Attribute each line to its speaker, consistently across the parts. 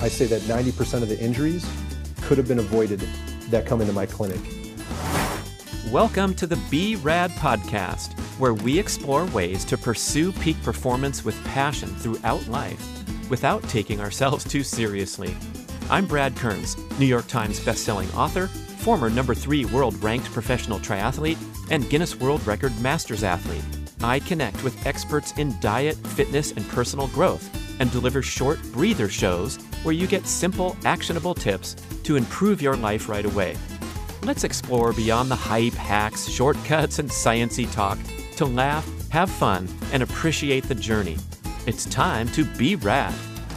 Speaker 1: I say that 90% of the injuries could have been avoided that come into my clinic.
Speaker 2: Welcome to the B-Rad podcast, where we explore ways to pursue peak performance with passion throughout life without taking ourselves too seriously. I'm Brad Kearns, New York Times bestselling author, former number 3 world-ranked professional triathlete, and Guinness World Record Masters athlete. I connect with experts in diet, fitness, and personal growth, and deliver short breather shows where you get simple, actionable tips to improve your life right away. Let's explore beyond the hype, hacks, shortcuts, and sciencey talk to laugh, have fun, and appreciate the journey. It's time to be rad.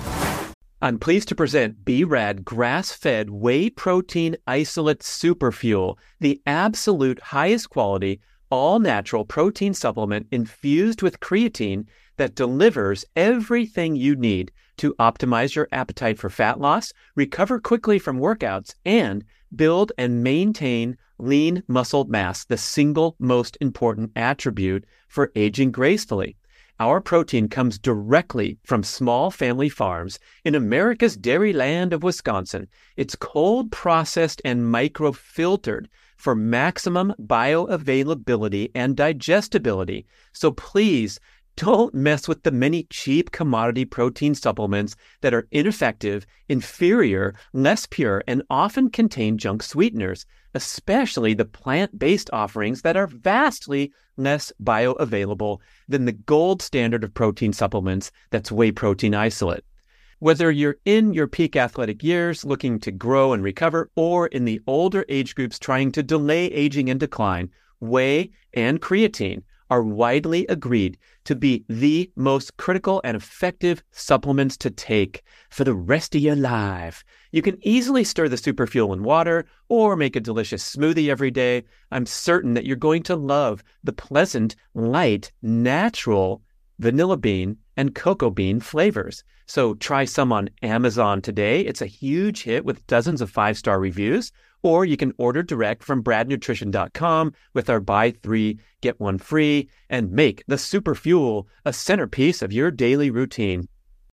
Speaker 2: I'm pleased to present B-Rad grass-fed whey protein isolate superfuel, the absolute highest quality, all-natural protein supplement infused with creatine that delivers everything you need to optimize your appetite for fat loss, recover quickly from workouts, and build and maintain lean muscle mass, the single most important attribute for aging gracefully. Our protein comes directly from small family farms in America's dairy land of Wisconsin. It's cold processed and microfiltered for maximum bioavailability and digestibility. So please don't mess with the many cheap commodity protein supplements that are ineffective, inferior, less pure, and often contain junk sweeteners, especially the plant-based offerings that are vastly less bioavailable than the gold standard of protein supplements, that's whey protein isolate. Whether you're in your peak athletic years looking to grow and recover, or in the older age groups trying to delay aging and decline, whey and creatine are widely agreed to be the most critical and effective supplements to take for the rest of your life. You can easily stir the superfuel in water or make a delicious smoothie every day. I'm certain that you're going to love the pleasant, light, natural vanilla bean and cocoa bean flavors. So try some on Amazon today. It's a huge hit with dozens of 5-star reviews. Or you can order direct from bradnutrition.com with our buy 3, get 1 free, and make the superfuel a centerpiece of your daily routine.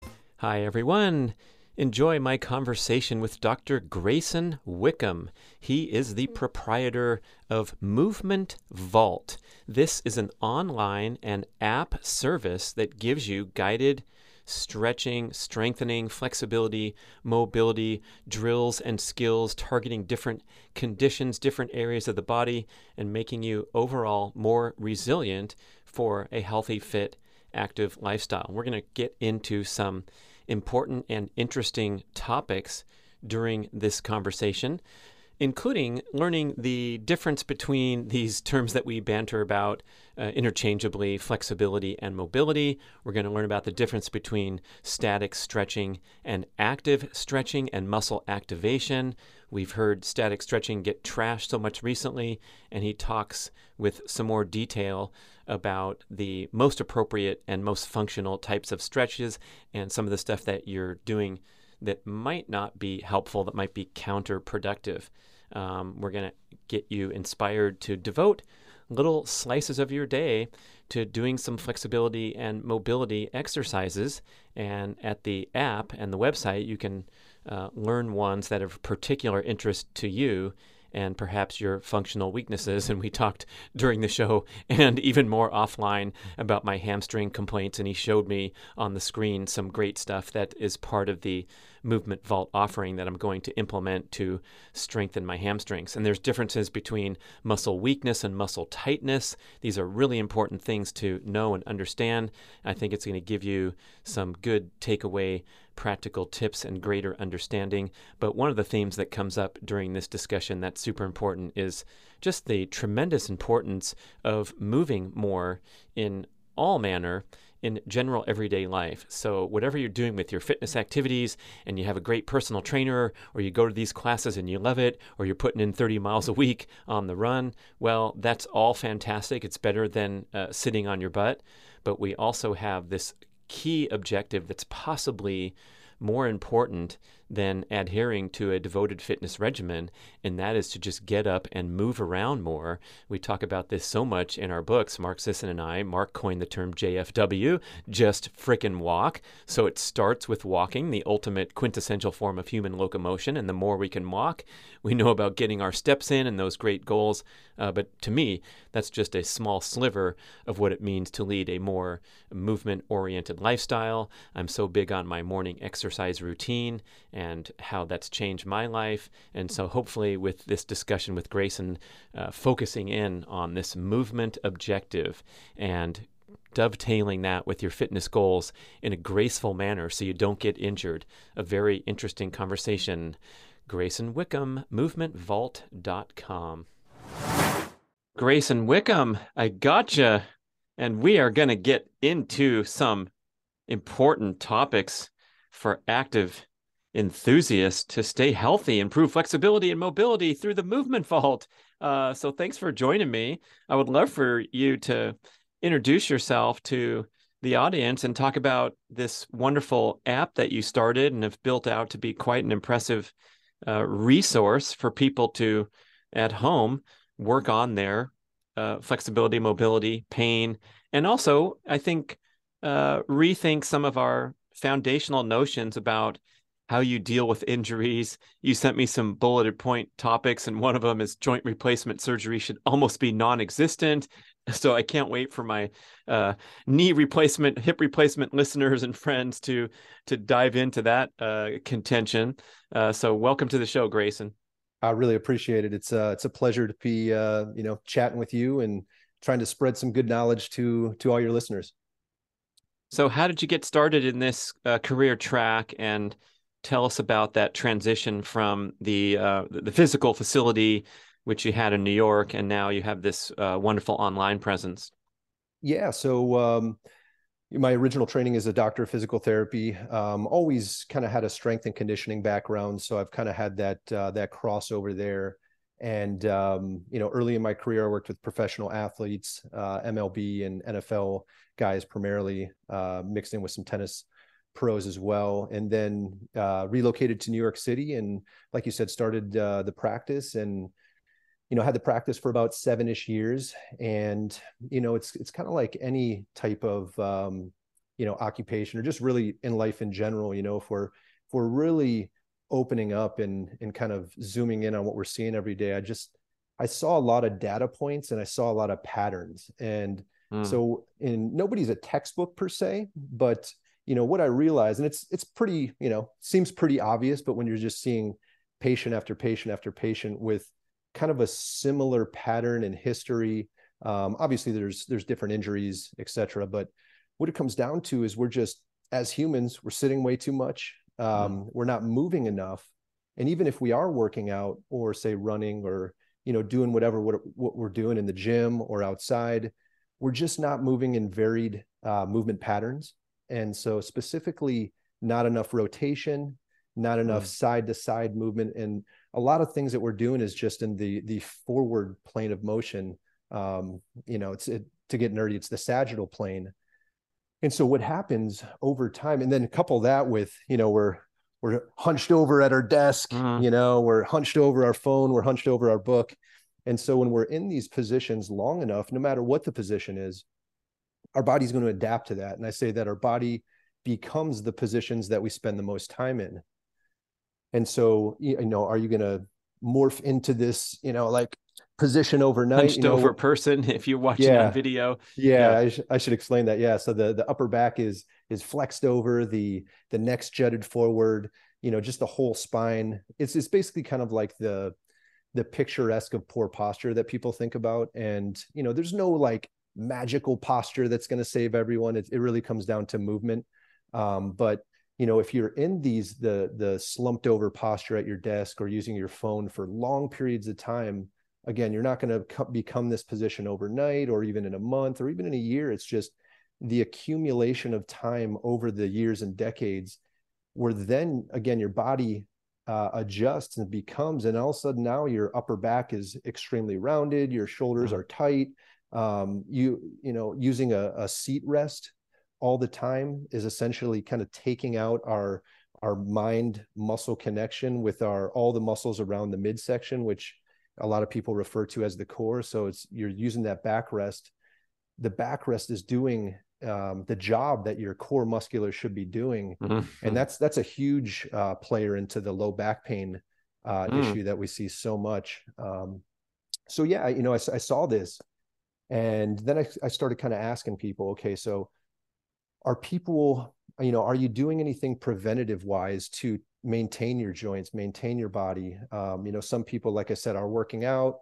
Speaker 2: Hi, everyone. Enjoy my conversation with Dr. Grayson Wickham. He is the proprietor of Movement Vault. This is an online and app service that gives you guided stretching, strengthening, flexibility, mobility, drills and skills targeting different conditions, different areas of the body, and making you overall more resilient for a healthy, fit, active lifestyle. We're going to get into some important and interesting topics during this conversation, including learning the difference between these terms that we banter about interchangeably, flexibility and mobility. We're going to learn about the difference between static stretching and active stretching and muscle activation. We've heard static stretching get trashed so much recently, and he talks with some more detail about the most appropriate and most functional types of stretches and some of the stuff that you're doing that might not be helpful, that might be counterproductive. We're going to get you inspired to devote little slices of your day to doing some flexibility and mobility exercises. And at the app and the website, you can learn ones that are of particular interest to you and perhaps your functional weaknesses. And we talked during the show and even more offline about my hamstring complaints. And he showed me on the screen some great stuff that is part of the Movement Vault offering that I'm going to implement to strengthen my hamstrings. And there's differences between muscle weakness and muscle tightness. These are really important things to know and understand. I think it's going to give you some good takeaway practical tips and greater understanding. But one of the themes that comes up during this discussion that's super important is just the tremendous importance of moving more in all manner in general everyday life. So whatever you're doing with your fitness activities and you have a great personal trainer, or you go to these classes and you love it, or you're putting in 30 miles a week on the run, well, that's all fantastic. It's better than sitting on your butt. But we also have this key objective that's possibly more important than adhering to a devoted fitness regimen, and that is to just get up and move around more. We talk about this so much in our books, Mark Sisson and I. Mark coined the term JFW, just frickin' walk. So it starts with walking, the ultimate quintessential form of human locomotion, and the more we can walk, we know about getting our steps in and those great goals. But to me, that's just a small sliver of what it means to lead a more movement-oriented lifestyle. I'm so big on my morning exercise routine and how that's changed my life. And so hopefully with this discussion with Grayson, focusing in on this movement objective and dovetailing that with your fitness goals in a graceful manner so you don't get injured. A very interesting conversation. Grayson Wickham, movementvault.com. Grayson Wickham, I gotcha. And we are going to get into some important topics for active enthusiasts to stay healthy, improve flexibility and mobility through the Movement Vault. So thanks for joining me. I would love for you to introduce yourself to the audience and talk about this wonderful app that you started and have built out to be quite an impressive resource for people to, at home, work on their flexibility, mobility, pain, and also, I think, rethink some of our foundational notions about how you deal with injuries. You sent me some bulleted point topics, and one of them is joint replacement surgery should almost be non-existent. So I can't wait for my knee replacement, hip replacement listeners and friends to dive into that contention. So welcome to the show, Grayson.
Speaker 1: I really appreciate it. It's a pleasure to be chatting with you and trying to spread some good knowledge to all your listeners.
Speaker 2: So how did you get started in this career track, and tell us about that transition from the physical facility which you had in New York, and now you have this wonderful online presence?
Speaker 1: Yeah, so my original training is a doctor of physical therapy. Always kind of had a strength and conditioning background, so I've kind of had that crossover there. And early in my career, I worked with professional athletes, MLB and NFL guys primarily, mixed in with some tennis pros as well. And then relocated to New York City, and like you said, started the practice, and had the practice for about 7-ish years. And it's kind of like any type of occupation, or just really in life in general. If we're really opening up and kind of zooming in on what we're seeing every day, I saw a lot of data points, and I saw a lot of patterns. And so nobody's a textbook per se, but what I realized, and it's pretty, seems pretty obvious, but when you're just seeing patient after patient after patient with kind of a similar pattern and history, obviously there's different injuries, etc. But what it comes down to is we're just, as humans, we're sitting way too much. We're not moving enough. And even if we are working out, or say running, or doing what we're doing in the gym or outside, we're just not moving in varied movement patterns. And so specifically, not enough rotation, not enough side to side movement, and a lot of things that we're doing is just in the forward plane of motion. To get nerdy, it's the sagittal plane. And so what happens over time, and then couple that with, we're hunched over at our desk, we're hunched over our phone, we're hunched over our book. And so when we're in these positions long enough, no matter what the position is, our body's going to adapt to that. And I say that our body becomes the positions that we spend the most time in. And so, are you going to morph into this, like position overnight?
Speaker 2: Hunched over person, if you're watching on video.
Speaker 1: Yeah. I should explain that. Yeah. So the upper back is flexed over, the neck's jutted forward, just the whole spine. It's basically kind of like the picturesque of poor posture that people think about. And, there's no like magical posture that's going to save everyone. It really comes down to movement. But if you're in the slumped over posture at your desk, or using your phone for long periods of time, again, you're not going to become this position overnight, or even in a month, or even in a year. It's just the accumulation of time over the years and decades, where then again, your body adjusts and becomes, and all of a sudden now your upper back is extremely rounded, your shoulders are tight. Using a seat rest all the time is essentially kind of taking out our our mind muscle connection with all the muscles around the midsection, which a lot of people refer to as the core. So you're using that backrest. The backrest is doing the job that your core muscular should be doing. Mm-hmm. And that's a huge player into the low back pain issue that we see so much. So yeah, I saw this, and then I started kind of asking people, okay, so are people, are you doing anything preventative wise to maintain your joints, maintain your body? Some people, like I said, are working out.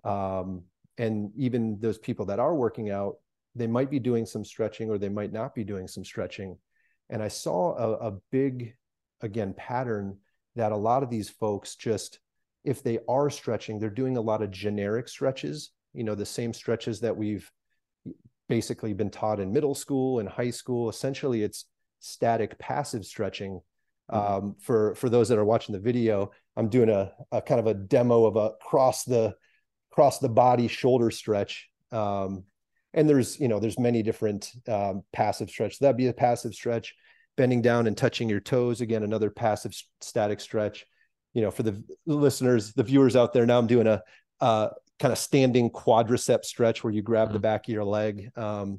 Speaker 1: And even those people that are working out, they might be doing some stretching or they might not be doing some stretching. And I saw a big, again, pattern that a lot of these folks just, if they are stretching, they're doing a lot of generic stretches, the same stretches that we've basically been taught in middle school and high school. Essentially, it's static passive stretching. For those that are watching the video, I'm doing a kind of a demo of a cross the body shoulder stretch. And there's many different passive stretch. That'd be a passive stretch. Bending down and touching your toes, again, another passive static stretch. For the listeners, the viewers out there, now I'm doing a kind of standing quadricep stretch where you grab the back of your leg.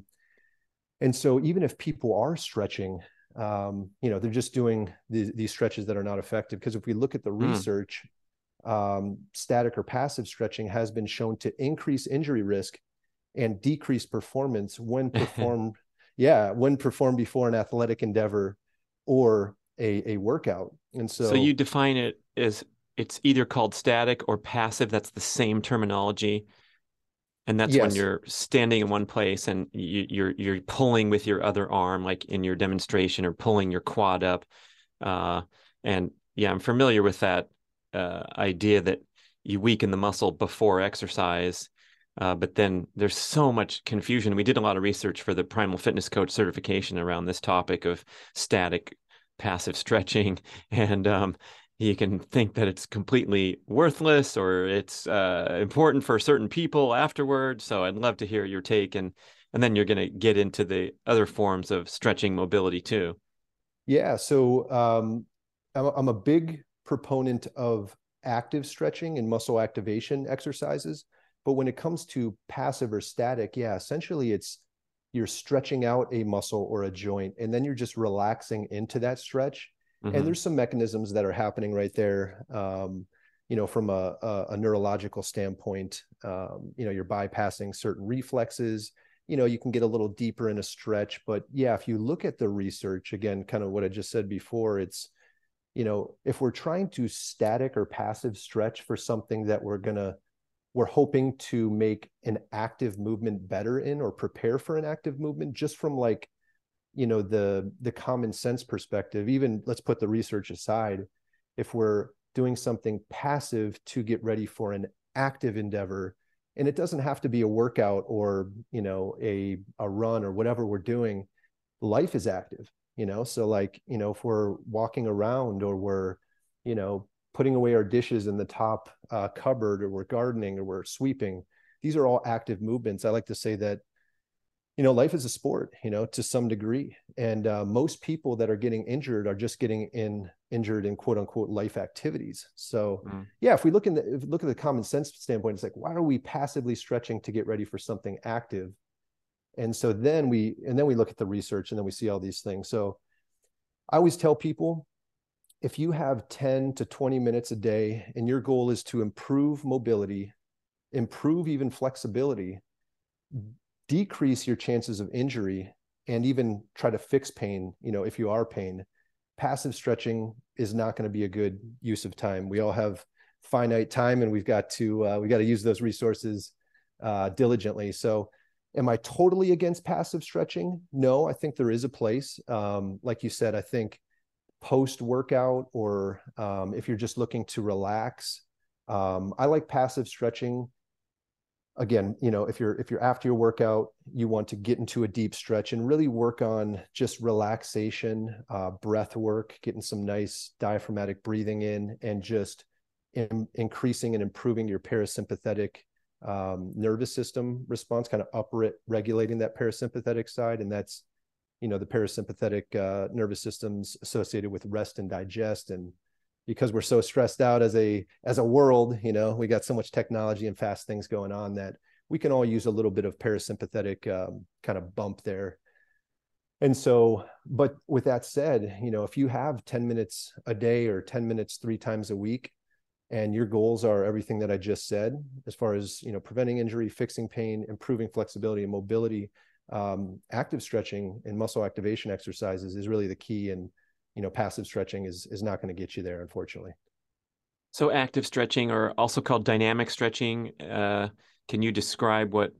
Speaker 1: And so even if people are stretching, they're just doing these stretches that are not effective. Because if we look at the research, static or passive stretching has been shown to increase injury risk and decrease performance when performed when performed before an athletic endeavor or a workout. And so
Speaker 2: you define it as it's either called static or passive. That's the same terminology. And that's when you're standing in one place and you're pulling with your other arm, like in your demonstration, or pulling your quad up. And yeah, I'm familiar with that idea that you weaken the muscle before exercise. But then there's so much confusion. We did a lot of research for the Primal Fitness Coach certification around this topic of static passive stretching. And you can think that it's completely worthless or it's important for certain people afterwards. So I'd love to hear your take. And then you're going to get into the other forms of stretching mobility too.
Speaker 1: Yeah. So I'm a big proponent of active stretching and muscle activation exercises. But when it comes to passive or static, essentially you're stretching out a muscle or a joint, and then you're just relaxing into that stretch. Mm-hmm. And there's some mechanisms that are happening right there, from a neurological standpoint. You're bypassing certain reflexes. You can get a little deeper in a stretch. But yeah, if you look at the research, again, kind of what I just said before, it's, if we're trying to static or passive stretch for something that we're hoping to make an active movement better in, or prepare for an active movement, just from the common sense perspective. Even let's put the research aside. If we're doing something passive to get ready for an active endeavor, and it doesn't have to be a workout or, a run or whatever we're doing, life is active, so if we're walking around, or we're, putting away our dishes in the top cupboard, or we're gardening, or we're sweeping, these are all active movements. I like to say that, life is a sport, to some degree. And most people that are getting injured are just getting injured in quote unquote life activities. So if we look at the common sense standpoint, it's like, why are we passively stretching to get ready for something active? And so then we look at the research, and then we see all these things. So I always tell people, if you have 10 to 20 minutes a day and your goal is to improve mobility, improve even flexibility, decrease your chances of injury, and even try to fix pain, if you are pain, passive stretching is not going to be a good use of time. We all have finite time, and we've got to use those resources diligently. So am I totally against passive stretching? No, I think there is a place. Like you said, I think post-workout, or if you're just looking to relax, I like passive stretching. Again, if you're after your workout, you want to get into a deep stretch and really work on just relaxation, breath work, getting some nice diaphragmatic breathing in, and just increasing and improving your parasympathetic nervous system response, kind of regulating that parasympathetic side. And that's the parasympathetic nervous systems associated with rest and digest. And because we're so stressed out as a world, we got so much technology and fast things going on that we can all use a little bit of parasympathetic kind of bump there. And so, but with that said, if you have 10 minutes a day or 10 minutes 3 times a week, and your goals are everything that I just said, as far as, preventing injury, fixing pain, improving flexibility and mobility, active stretching and muscle activation exercises is really the key. And, passive stretching is not going to get you there, unfortunately.
Speaker 2: So active stretching, or also called dynamic stretching, can you describe what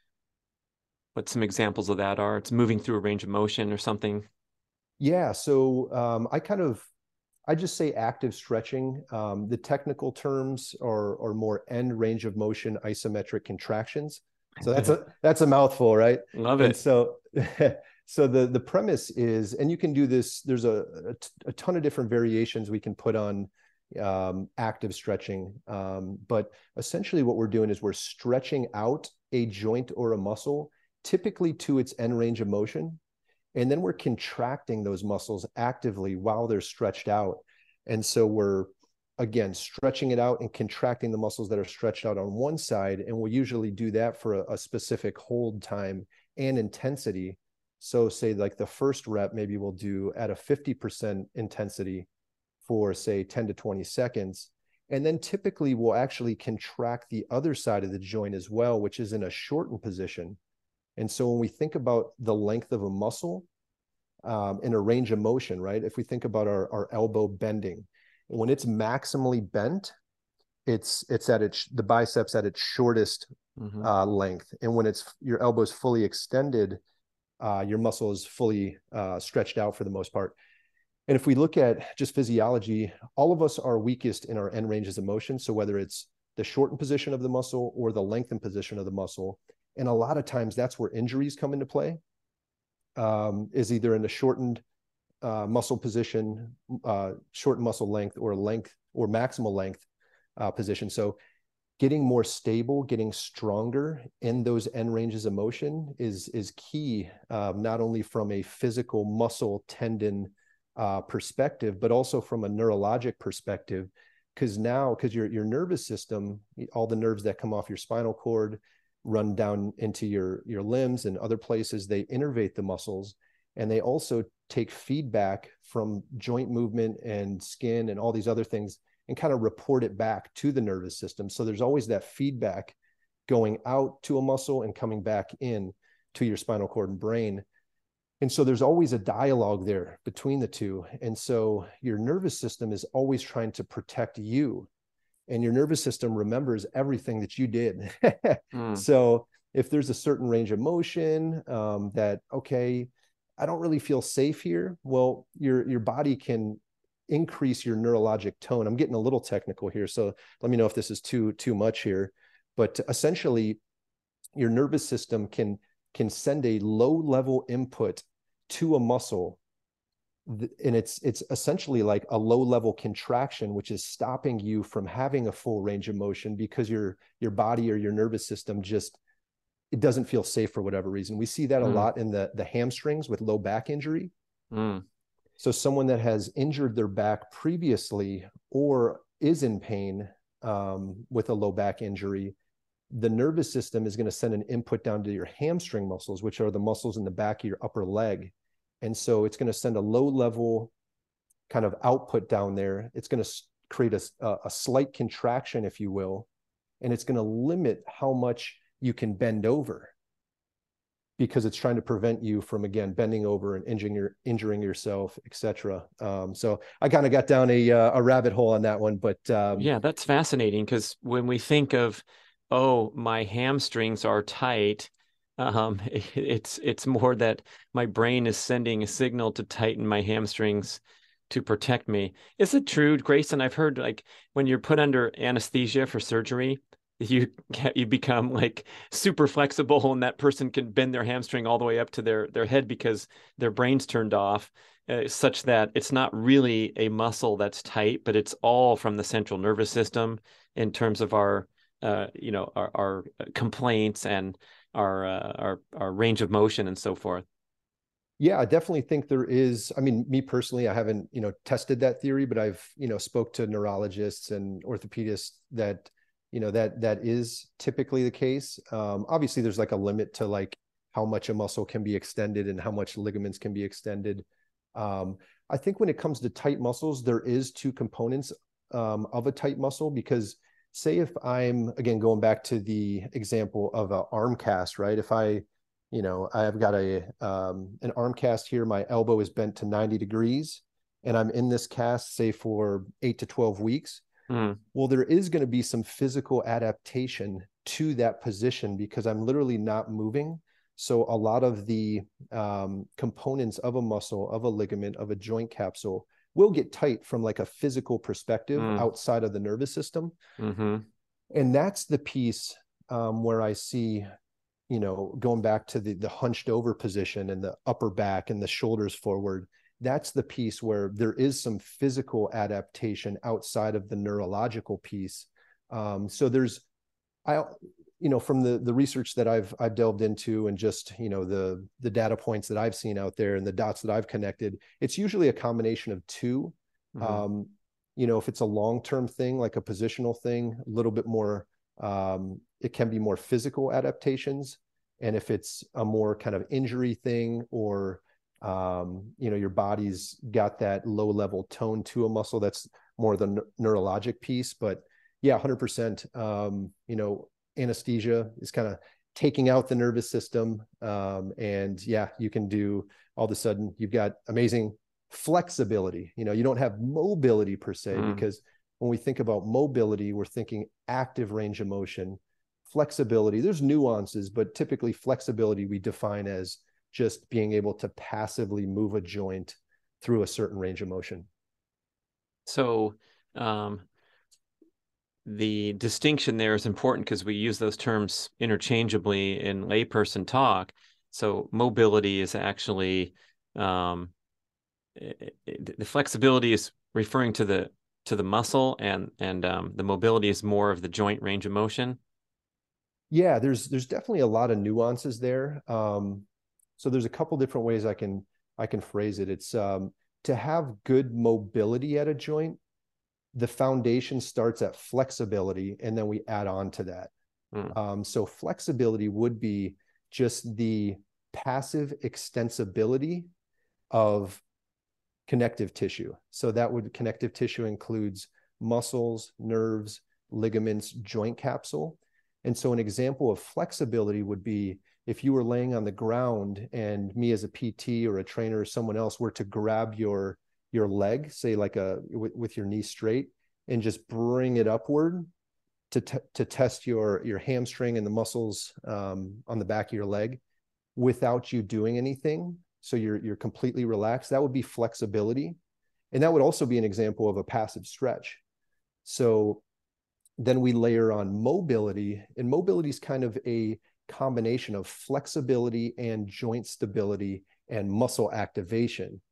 Speaker 2: some examples of that are? It's moving through a range of motion or something.
Speaker 1: Yeah. So I just say active stretching. The technical terms are more end range of motion isometric contractions. So that's a mouthful, right?
Speaker 2: Love it.
Speaker 1: And so so the premise is, and you can do this, there's a ton of different variations we can put on active stretching. But essentially what we're doing is we're stretching out a joint or a muscle, typically to its end range of motion. And then we're contracting those muscles actively while they're stretched out. And so we're, again, stretching it out and contracting the muscles that are stretched out on one side. And we'll usually do that for a specific hold time and intensity. So say like the first rep, maybe we'll do at a 50% intensity for say 10 to 20 seconds. And then typically we'll actually contract the other side of the joint as well, which is in a shortened position. And so when we think about the length of a muscle in a range of motion, right? If we think about our elbow bending, when it's maximally bent, it's at the biceps at its shortest length. And when your elbow is fully extended, your muscle is fully stretched out for the most part. And if we look at just physiology, all of us are weakest in our end ranges of motion. So whether it's the shortened position of the muscle or the lengthened position of the muscle, and a lot of times that's where injuries come into play, is either in the shortened muscle position, shortened muscle length or maximal length position. So getting more stable, getting stronger in those end ranges of motion is key, not only from a physical muscle tendon perspective, but also from a neurologic perspective. Because your nervous system, all the nerves that come off your spinal cord, run down into your limbs and other places, they innervate the muscles, and they also take feedback from joint movement and skin and all these other things and kind of report it back to the nervous system. So there's always that feedback going out to a muscle and coming back in to your spinal cord and brain. And so there's always a dialogue there between the two. And so your nervous system is always trying to protect you, and your nervous system remembers everything that you did. So if there's a certain range of motion that, okay, I don't really feel safe here, well, your body can increase your neurologic tone. I'm getting a little technical here, so let me know if this is too much here. But essentially, your nervous system can send a low-level input to a muscle, and it's essentially like a low-level contraction, which is stopping you from having a full range of motion because your body or your nervous system it doesn't feel safe for whatever reason. We see that a lot in the hamstrings with low back injury. So someone that has injured their back previously or is in pain with a low back injury, the nervous system is going to send an input down to your hamstring muscles, which are the muscles in the back of your upper leg. And so it's going to send a low-level kind of output down there. It's going to create a slight contraction, if you will, and it's going to limit how much you can bend over, because it's trying to prevent you from, again, bending over and injuring yourself, etc. So I kind of got down a rabbit hole on that one, but
Speaker 2: yeah, that's fascinating, because when we think of, oh, my hamstrings are tight, it's more that my brain is sending a signal to tighten my hamstrings to protect me. Is it true, Grayson? I've heard, like, when you're put under anesthesia for surgery, you become like super flexible, and that person can bend their hamstring all the way up to their head because their brain's turned off, such that it's not really a muscle that's tight, but it's all from the central nervous system in terms of our complaints and our range of motion and so forth.
Speaker 1: Yeah, I definitely think there is. I mean, me personally, I haven't, tested that theory, but I've, spoke to neurologists and orthopedists that, that is typically the case. Obviously, there's like a limit to like how much a muscle can be extended and how much ligaments can be extended. Um, I think when it comes to tight muscles, there is two components of a tight muscle, because say if I'm, again, going back to the example of an arm cast, right? If I've got an arm cast here, my elbow is bent to 90 degrees, and I'm in this cast, say for 8 to 12 weeks. Well, there is going to be some physical adaptation to that position because I'm literally not moving. So a lot of the components of a muscle, of a ligament, of a joint capsule will get tight from like a physical perspective outside of the nervous system.
Speaker 2: Mm-hmm.
Speaker 1: And that's the piece where I see, going back to the hunched over position and the upper back and the shoulders forward, that's the piece where there is some physical adaptation outside of the neurological piece. So there's, from the research that I've delved into, and just, the data points that I've seen out there and the dots that I've connected, it's usually a combination of two. Mm-hmm. If it's a long-term thing, like a positional thing, a little bit more, it can be more physical adaptations. And if it's a more kind of injury thing, or, your body's got that low level tone to a muscle, that's more the neurologic piece. But yeah, 100%, anesthesia is kind of taking out the nervous system. And yeah, you can do, all of a sudden you've got amazing flexibility. You don't have mobility per se, because when we think about mobility, we're thinking active range of motion. Flexibility, there's nuances, but typically flexibility we define as just being able to passively move a joint through a certain range of motion.
Speaker 2: So the distinction there is important because we use those terms interchangeably in layperson talk. So mobility is actually, the flexibility is referring to the muscle, and the mobility is more of the joint range of motion.
Speaker 1: Yeah, there's definitely a lot of nuances there. So there's a couple different ways I can phrase it. It's to have good mobility at a joint, the foundation starts at flexibility, and then we add on to that. So flexibility would be just the passive extensibility of connective tissue. So connective tissue includes muscles, nerves, ligaments, joint capsule. And so an example of flexibility would be if you were laying on the ground and me as a PT or a trainer or someone else were to grab your leg, say like with your knee straight, and just bring it upward to test your hamstring and the muscles on the back of your leg without you doing anything. So you're completely relaxed. That would be flexibility. And that would also be an example of a passive stretch. So then we layer on mobility, and mobility is kind of a combination of flexibility and joint stability and muscle activation.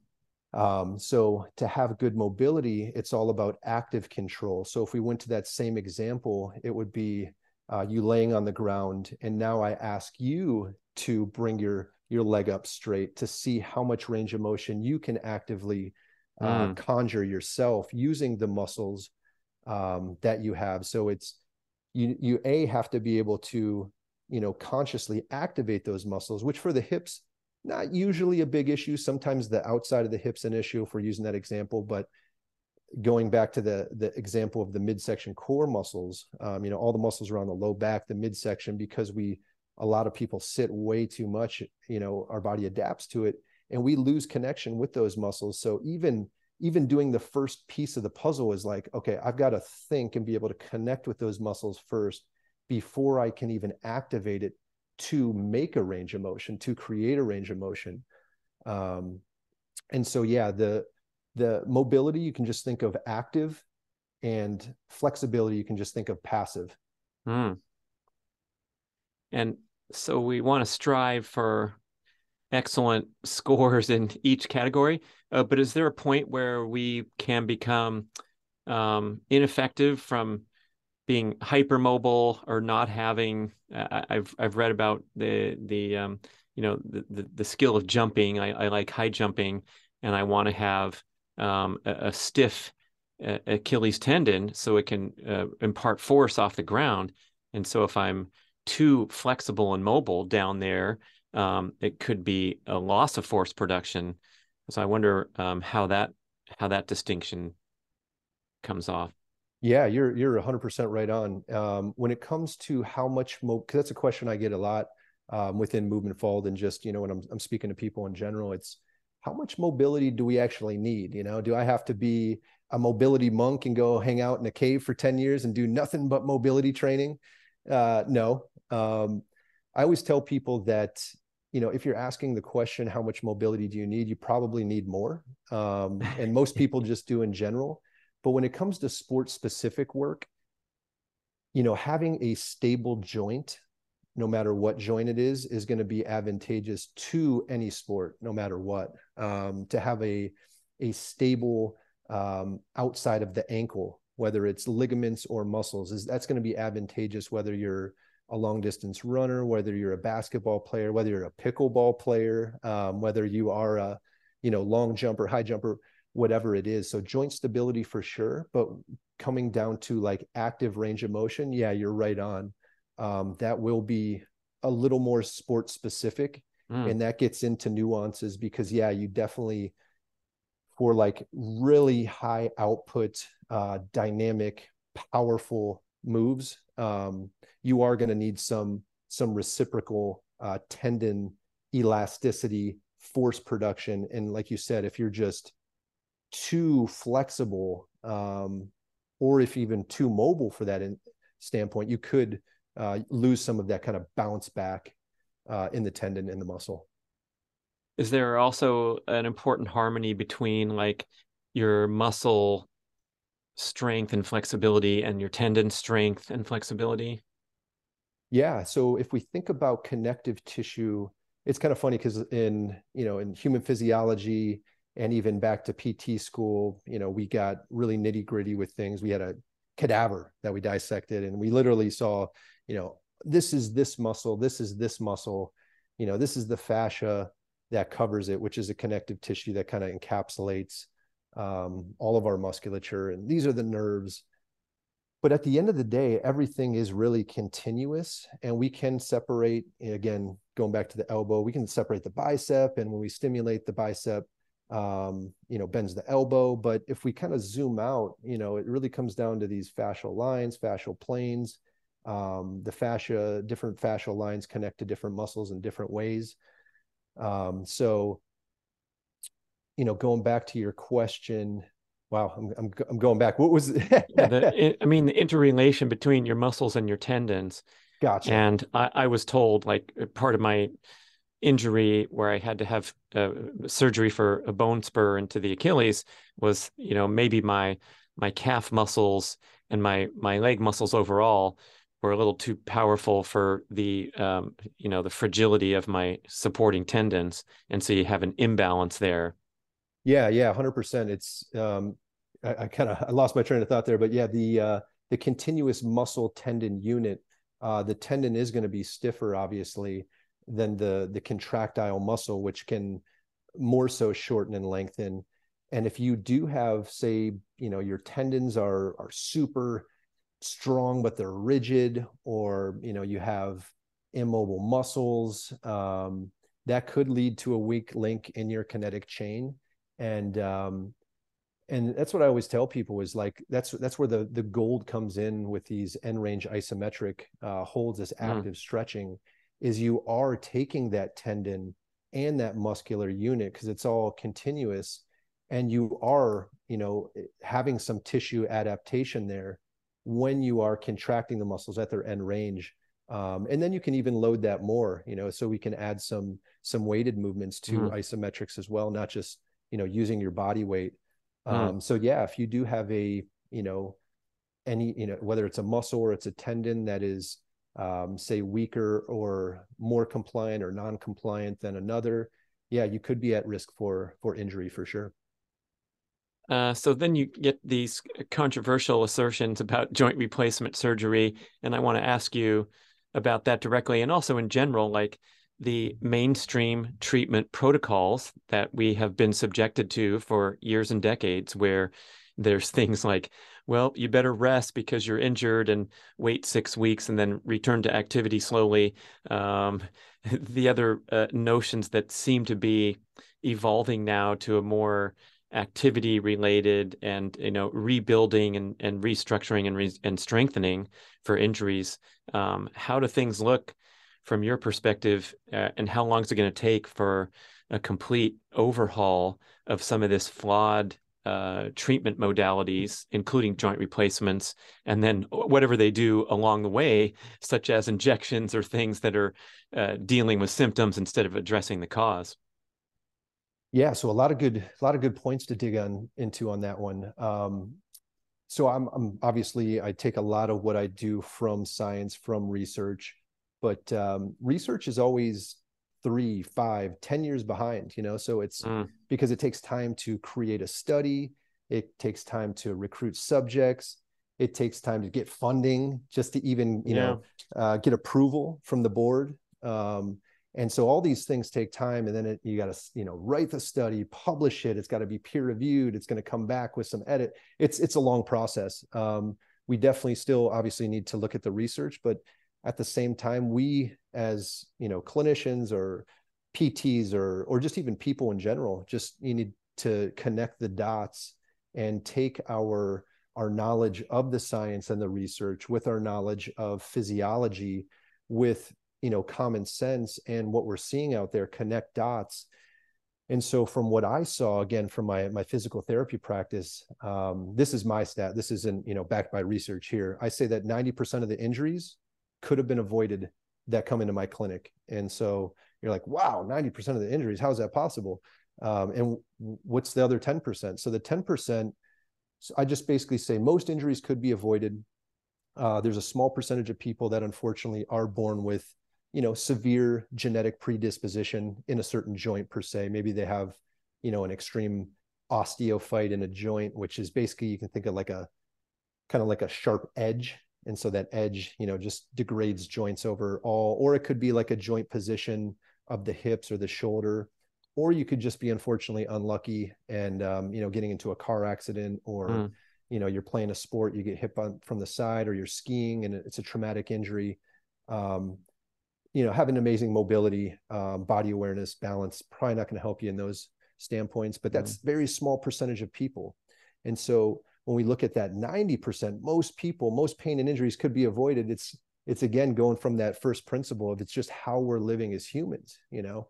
Speaker 1: So to have good mobility, it's all about active control. So if we went to that same example, it would be you laying on the ground, and now I ask you to bring your leg up straight to see how much range of motion you can actively conjure yourself using the muscles that you have. So it's you have to be able to consciously activate those muscles, which for the hips, not usually a big issue. Sometimes the outside of the hips an issue if we're using that example. But going back to the example of the midsection core muscles, all the muscles around the low back, the midsection, because a lot of people sit way too much, our body adapts to it, and we lose connection with those muscles. So even doing the first piece of the puzzle is like, okay, I've got to think and be able to connect with those muscles first before I can even activate it to make a range of motion, to create a range of motion. And so, yeah, the mobility, you can just think of active, and flexibility, you can just think of passive.
Speaker 2: And so we want to strive for excellent scores in each category. But is there a point where we can become ineffective from being hypermobile or not having? I've read about the the skill of jumping. I like high jumping, and I want to have a stiff Achilles tendon so it can impart force off the ground. And so if I'm too flexible and mobile down there, it could be a loss of force production. So I wonder how that distinction comes off.
Speaker 1: Yeah, you're 100% right on. When it comes to how much because that's a question I get a lot within Movement Fold, and just when I'm speaking to people in general, it's how much mobility do we actually need? Do I have to be a mobility monk and go hang out in a cave for 10 years and do nothing but mobility training? No. I always tell people that if you're asking the question, how much mobility do you need? You probably need more. And most people just do in general. But when it comes to sport specific work, having a stable joint, no matter what joint it is going to be advantageous to any sport, no matter what. To have a stable outside of the ankle, whether it's ligaments or muscles, that's going to be advantageous whether you're a long distance runner, whether you're a basketball player, whether you're a pickleball player, whether you are a long jumper, high jumper, whatever it is. So joint stability for sure, but coming down to like active range of motion, yeah, you're right on. That will be a little more sport specific, and that gets into nuances because you definitely, for like really high output, dynamic, powerful moves, you are going to need some reciprocal tendon elasticity, force production. And like you said, if you're just too flexible, or if even too mobile for that standpoint, you could lose some of that kind of bounce back in the tendon and the muscle.
Speaker 2: Is there also an important harmony between like your muscle strength and flexibility and your tendon strength and flexibility?
Speaker 1: Yeah. So if we think about connective tissue, it's kind of funny because in human physiology and even back to PT school, we got really nitty gritty with things. We had a cadaver that we dissected, and we literally saw, this is this muscle, this is this muscle, this is the fascia that covers it, which is a connective tissue that kind of encapsulates all of our musculature. And these are the nerves. But at the end of the day, everything is really continuous, and we can separate, again, going back to the elbow, we can separate the bicep. And when we stimulate the bicep, bends the elbow. But if we kind of zoom out, it really comes down to these fascial lines, fascial planes. The fascia, different fascial lines connect to different muscles in different ways. So, going back to your question, wow, I'm going back. What was
Speaker 2: the interrelation between your muscles and your tendons.
Speaker 1: Gotcha.
Speaker 2: And I was told, like, part of my injury where I had to have surgery for a bone spur into the Achilles was, maybe my calf muscles and my leg muscles overall were a little too powerful for the the fragility of my supporting tendons, and so you have an imbalance there.
Speaker 1: Yeah, 100%. It's I lost my train of thought there, but yeah, the continuous muscle tendon unit, the tendon is going to be stiffer, obviously, than the contractile muscle, which can more so shorten and lengthen. And if you do have, say, your tendons are super strong, but they're rigid, or, you have immobile muscles, that could lead to a weak link in your kinetic chain. And that's what I always tell people is like, that's where the gold comes in with these end range isometric holds, this active stretching, is you are taking that tendon and that muscular unit, because it's all continuous, and you are, having some tissue adaptation there when you are contracting the muscles at their end range. And then you can even load that more, so we can add some weighted movements to isometrics as well, not just, using your body weight. So yeah, if you do have a, any, whether it's a muscle or it's a tendon that is, say, weaker or more compliant or non-compliant than another, yeah, you could be at risk for injury for sure.
Speaker 2: So then you get these controversial assertions about joint replacement surgery, and I want to ask you about that directly, and also in general, like, the mainstream treatment protocols that we have been subjected to for years and decades, where there's things like, well, you better rest because you're injured and wait 6 weeks and then return to activity slowly. The other notions that seem to be evolving now to a more activity related and rebuilding and restructuring and strengthening for injuries. How do things look from your perspective, and how long is it going to take for a complete overhaul of some of this flawed treatment modalities, including joint replacements, and then whatever they do along the way, such as injections or things that are dealing with symptoms instead of addressing the cause?
Speaker 1: Yeah, so a lot of good points to dig into on that one. So I'm obviously, I take a lot of what I do from science, from research, but research is always 3, 5, 10 years behind, so it's because it takes time to create a study. It takes time to recruit subjects. It takes time to get funding just to even, get approval from the board. And so all these things take time, and then you got to, write the study, publish it. It's got to be peer reviewed. It's going to come back with some edit. It's a long process. We definitely still obviously need to look at the research, but at the same time, we as, clinicians or PTs or just even people in general, you need to connect the dots and take our knowledge of the science and the research with our knowledge of physiology, with common sense and what we're seeing out there, connect dots. And so from what I saw, again, from my physical therapy practice, this is my stat, this isn't, backed by research here. I say that 90% of the injuries could have been avoided that come into my clinic. And so you're like, wow, 90% of the injuries, how is that possible? And what's the other 10%? So the 10%, I just basically say most injuries could be avoided. There's a small percentage of people that unfortunately are born with severe genetic predisposition in a certain joint per se. Maybe they have, an extreme osteophyte in a joint, which is basically, you can think of like a kind of like a sharp edge. And so that edge, just degrades joints overall, or it could be like a joint position of the hips or the shoulder, or you could just be unfortunately unlucky and, getting into a car accident, or, you're playing a sport, you get hit from the side, or you're skiing and it's a traumatic injury. Having amazing mobility, body awareness, balance, probably not going to help you in those standpoints, but that's very small percentage of people. And so when we look at that 90%, most pain and injuries could be avoided. It's again, going from that first principle of it's just how we're living as humans.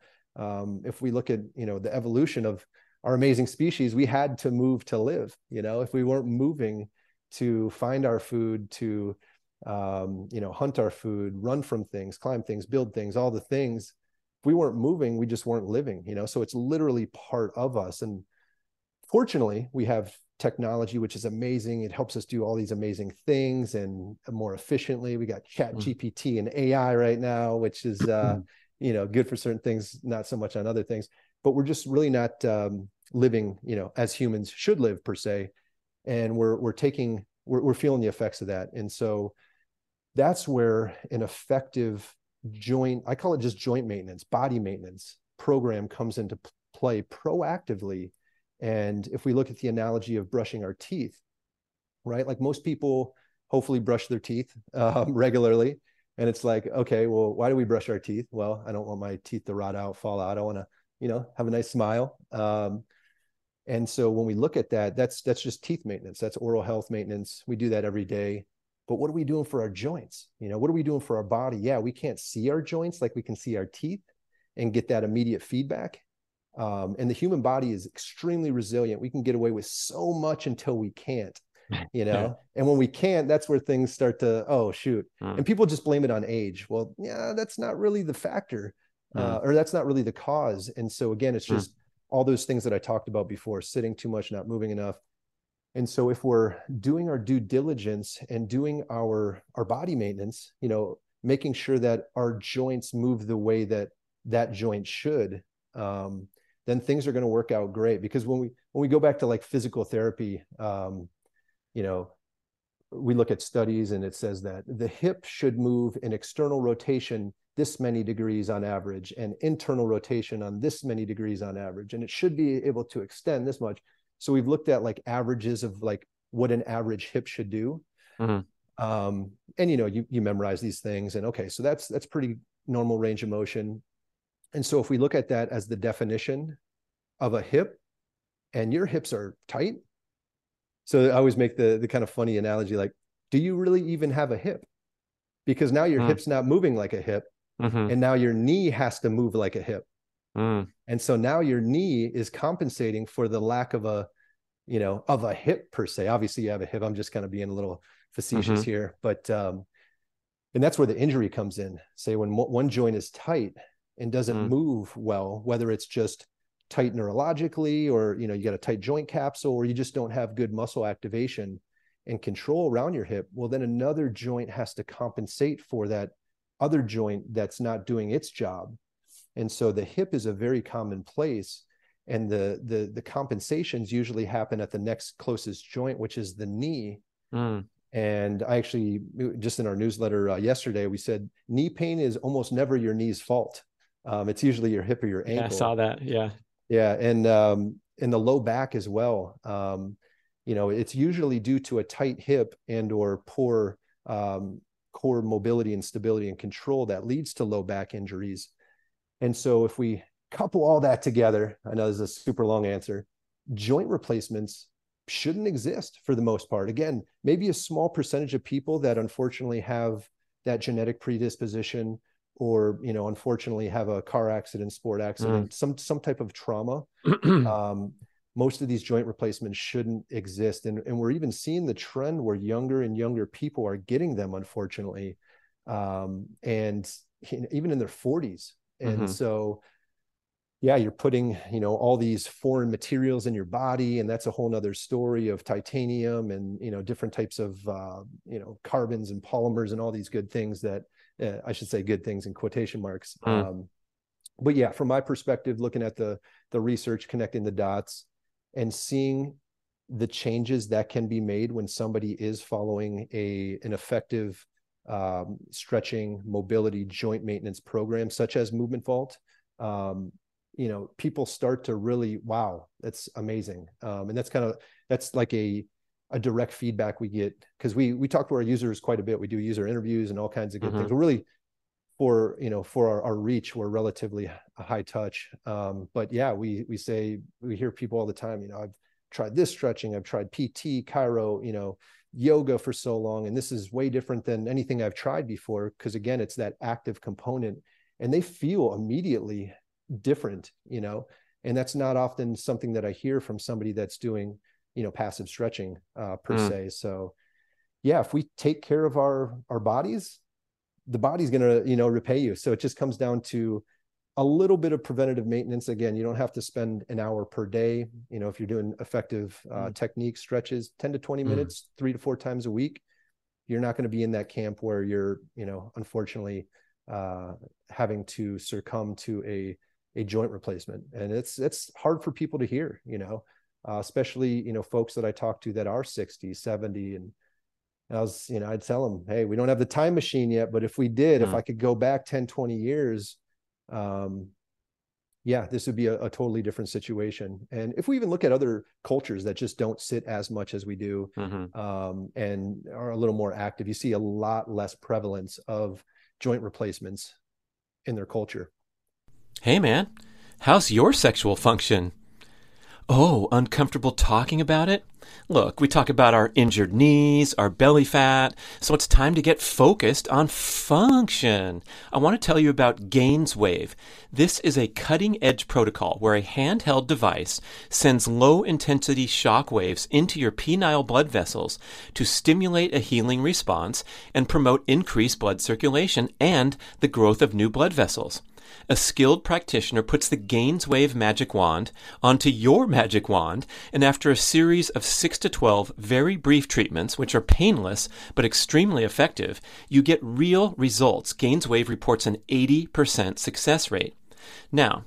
Speaker 1: If we look at, the evolution of our amazing species, we had to move to live. If we weren't moving to find our food, to hunt our food, run from things, climb things, build things, all the things, if we weren't moving, we just weren't living, so it's literally part of us. And fortunately, we have technology, which is amazing. It helps us do all these amazing things and more efficiently. We got ChatGPT and AI right now, which is, good for certain things, not so much on other things, but we're just really not living, as humans should live per se. And we're feeling the effects of that. And so that's where an effective I call it just joint maintenance, body maintenance program comes into play proactively. And if we look at the analogy of brushing our teeth, right? Like most people hopefully brush their teeth regularly. And it's like, okay, well, why do we brush our teeth? Well, I don't want my teeth to rot out, fall out. I want to, have a nice smile. And so when we look at that, that's just teeth maintenance. That's oral health maintenance. We do that every day. But what are we doing for our joints? What are we doing for our body? Yeah, we can't see our joints like we can see our teeth and get that immediate feedback. And the human body is extremely resilient. We can get away with so much until we can't, and when we can't, that's where things start to, oh, shoot. And people just blame it on age. Well, yeah, that's not really the factor, or that's not really the cause. And so again, it's just all those things that I talked about before, sitting too much, not moving enough. And so if we're doing our due diligence and doing our body maintenance, making sure that our joints move the way that joint should, then things are going to work out great. Because when we go back to like physical therapy, we look at studies and it says that the hip should move in external rotation this many degrees on average and internal rotation on this many degrees on average. And it should be able to extend this much. So we've looked at like averages of like what an average hip should do. And, you know, you memorize these things and okay, so that's pretty normal range of motion. And so if we look at that as the definition of a hip and your hips are tight, so I always make the kind of funny analogy, like, do you really even have a hip? Because now your hip's not moving like a hip. And now your knee has to move like a hip. And so now your knee is compensating for the lack of a, you know, of a hip per se. Obviously you have a hip. I'm just kind of being a little facetious here, but, and that's where the injury comes in. Say when one joint is tight and doesn't move well, whether it's just tight neurologically or, you know, you got a tight joint capsule or you just don't have good muscle activation and control around your hip. Well, then another joint has to compensate for that other joint that's not doing its job. And so the hip is a very common place, and the compensations usually happen at the next closest joint, which is the knee. And I actually, just in our newsletter yesterday, we said knee pain is almost never your knee's fault. It's usually your hip or your ankle.
Speaker 2: Yeah, I saw that.
Speaker 1: Yeah. And in the low back as well, you know, it's usually due to a tight hip and or poor core mobility and stability and control that leads to low back injuries. And so if we couple all that together, I know this is a super long answer, joint replacements shouldn't exist for the most part. Again, maybe a small percentage of people that unfortunately have that genetic predisposition or, you know, unfortunately have a car accident, sport accident, some type of trauma. Most of these joint replacements shouldn't exist. And we're even seeing the trend where younger and younger people are getting them, unfortunately. And even in their 40s. And so, yeah, you're putting, you know, all these foreign materials in your body, and that's a whole nother story of titanium and, you know, different types of, you know, carbons and polymers and all these good things that, I should say good things in quotation marks. But yeah, from my perspective, looking at the research, connecting the dots and seeing the changes that can be made when somebody is following an effective stretching, mobility, joint maintenance program, such as Movement Vault, you know, people start to really, wow, that's amazing. And that's like a direct feedback we get, because we talk to our users quite a bit. We do user interviews and all kinds of good things. We're really, for, you know, for our reach, we're relatively high touch. But yeah, we hear people all the time, you know, I've tried this stretching, I've tried PT, chiro, you know, yoga for so long, and this is way different than anything I've tried before. Because again, it's that active component, and they feel immediately different, you know, and that's not often something that I hear from somebody that's doing, you know, passive stretching per se. So yeah, if we take care of our bodies, the body's going to, you know, repay you. So it just comes down to a little bit of preventative maintenance. Again, you don't have to spend an hour per day. You know, if you're doing effective technique stretches, 10 to 20 minutes, 3 to 4 times a week, you're not going to be in that camp where you're, you know, unfortunately having to succumb to a joint replacement. And it's hard for people to hear, you know, especially, you know, folks that I talk to that are 60, 70. And I'd tell them, hey, we don't have the time machine yet, but if we did, if I could go back 10, 20 years, yeah, this would be a totally different situation. And if we even look at other cultures that just don't sit as much as we do, and are a little more active, you see a lot less prevalence of joint replacements in their culture.
Speaker 2: Hey man, how's your sexual function? Oh, uncomfortable talking about it? Look, we talk about our injured knees, our belly fat, so it's time to get focused on function. I want to tell you about Gainswave. This is a cutting-edge protocol where a handheld device sends low-intensity shock waves into your penile blood vessels to stimulate a healing response and promote increased blood circulation and the growth of new blood vessels. A skilled practitioner puts the Gainswave magic wand onto your magic wand, and after a series of 6 to 12 very brief treatments, which are painless but extremely effective, you get real results. Gainswave reports an 80% success rate. Now,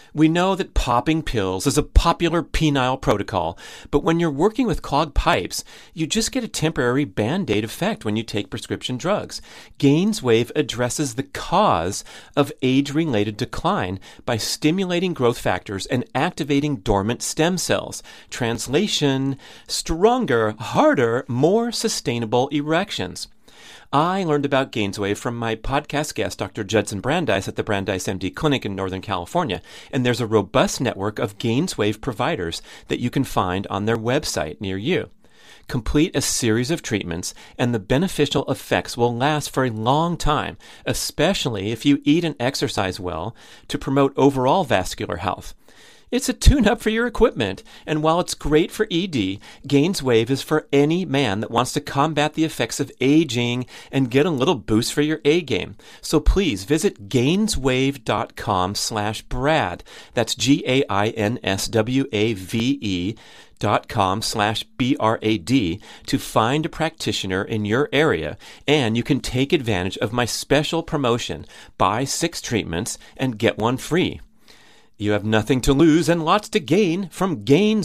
Speaker 2: We know that popping pills is a popular penile protocol, but when you're working with clogged pipes, you just get a temporary Band-Aid effect when you take prescription drugs. Gainswave addresses the cause of age-related decline by stimulating growth factors and activating dormant stem cells. Translation: stronger, harder, more sustainable erections. I learned about Gainswave from my podcast guest, Dr. Judson Brandeis at the Brandeis MD Clinic in Northern California, and there's a robust network of Gainswave providers that you can find on their website near you. Complete a series of treatments, and the beneficial effects will last for a long time, especially if you eat and exercise well to promote overall vascular health. It's a tune-up for your equipment, and while it's great for ED, Gainswave is for any man that wants to combat the effects of aging and get a little boost for your A-game. So please visit Gainswave.com/Brad. That's GAINSWAVE.com/BRAD to find a practitioner in your area, and you can take advantage of my special promotion: buy 6 treatments and get 1 free. You have nothing to lose and lots to gain from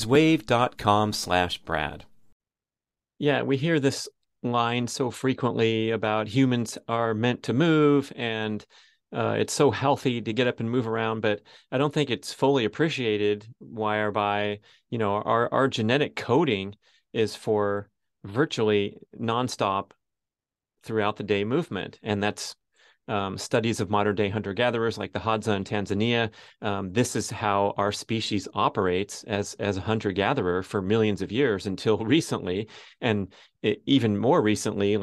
Speaker 2: Gainswave.com/Brad. Yeah, we hear this line so frequently about humans are meant to move, and it's so healthy to get up and move around, but I don't think it's fully appreciated whereby, our genetic coding is for virtually nonstop throughout the day movement. And that's studies of modern day hunter-gatherers like the Hadza in Tanzania. This is how our species operates as a hunter-gatherer for millions of years until recently. And even more recently,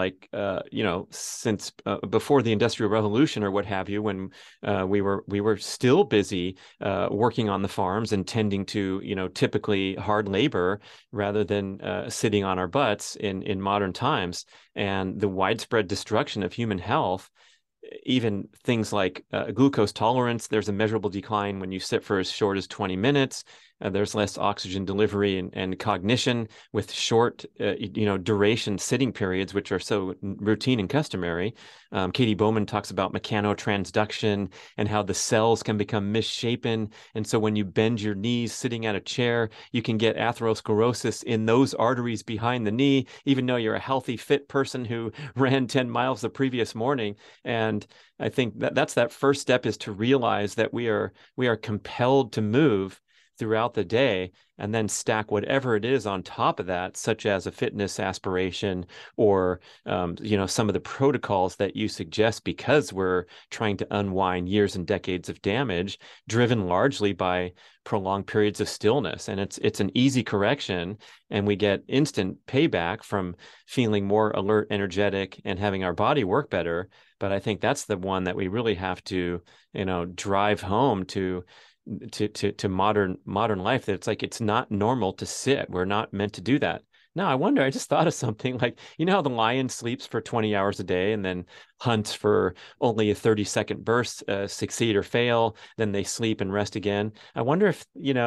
Speaker 2: since before the Industrial Revolution or what have you, when we were still busy working on the farms and tending to, typically hard labor rather than sitting on our butts in modern times, and the widespread destruction of human health. Even things like glucose tolerance, there's a measurable decline when you sit for as short as 20 minutes. There's less oxygen delivery and cognition with short, duration sitting periods, which are so routine and customary. Katie Bowman talks about mechanotransduction and how the cells can become misshapen. And so when you bend your knees sitting at a chair, you can get atherosclerosis in those arteries behind the knee, even though you're a healthy, fit person who ran 10 miles the previous morning. And I think that's that first step, is to realize that we are compelled to move throughout the day, and then stack whatever it is on top of that, such as a fitness aspiration or, some of the protocols that you suggest, because we're trying to unwind years and decades of damage driven largely by prolonged periods of stillness. And it's an easy correction, and we get instant payback from feeling more alert, energetic, and having our body work better. But I think that's the one that we really have to, drive home to modern life, that it's like, it's not normal to sit. We're not meant to do that. Now, I wonder, I just thought of something like, how the lion sleeps for 20 hours a day and then hunts for only a 30-second burst, succeed or fail, then they sleep and rest again. I wonder if,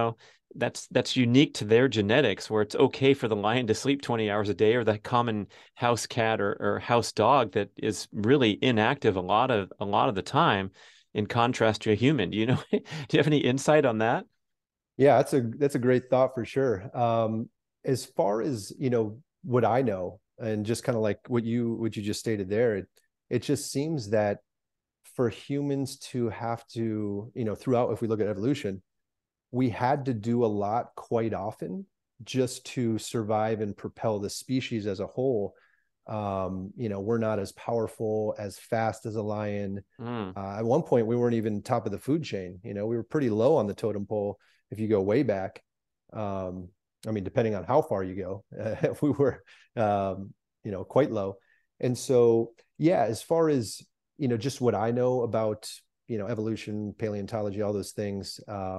Speaker 2: that's unique to their genetics, where it's okay for the lion to sleep 20 hours a day, or the common house cat or house dog that is really inactive a lot of the time, in contrast to a human. Do you have any insight on that?
Speaker 1: Yeah, that's a great thought for sure. As far as, what I know, and just kind of like what you just stated there, it just seems that for humans to have to, throughout, if we look at evolution, we had to do a lot quite often just to survive and propel the species as a whole. We're not as powerful, as fast as a lion. At one point, we weren't even top of the food chain. We were pretty low on the totem pole if you go way back. Depending on how far you go, we were, quite low. And so, yeah, as far as, just what I know about, evolution, paleontology, all those things,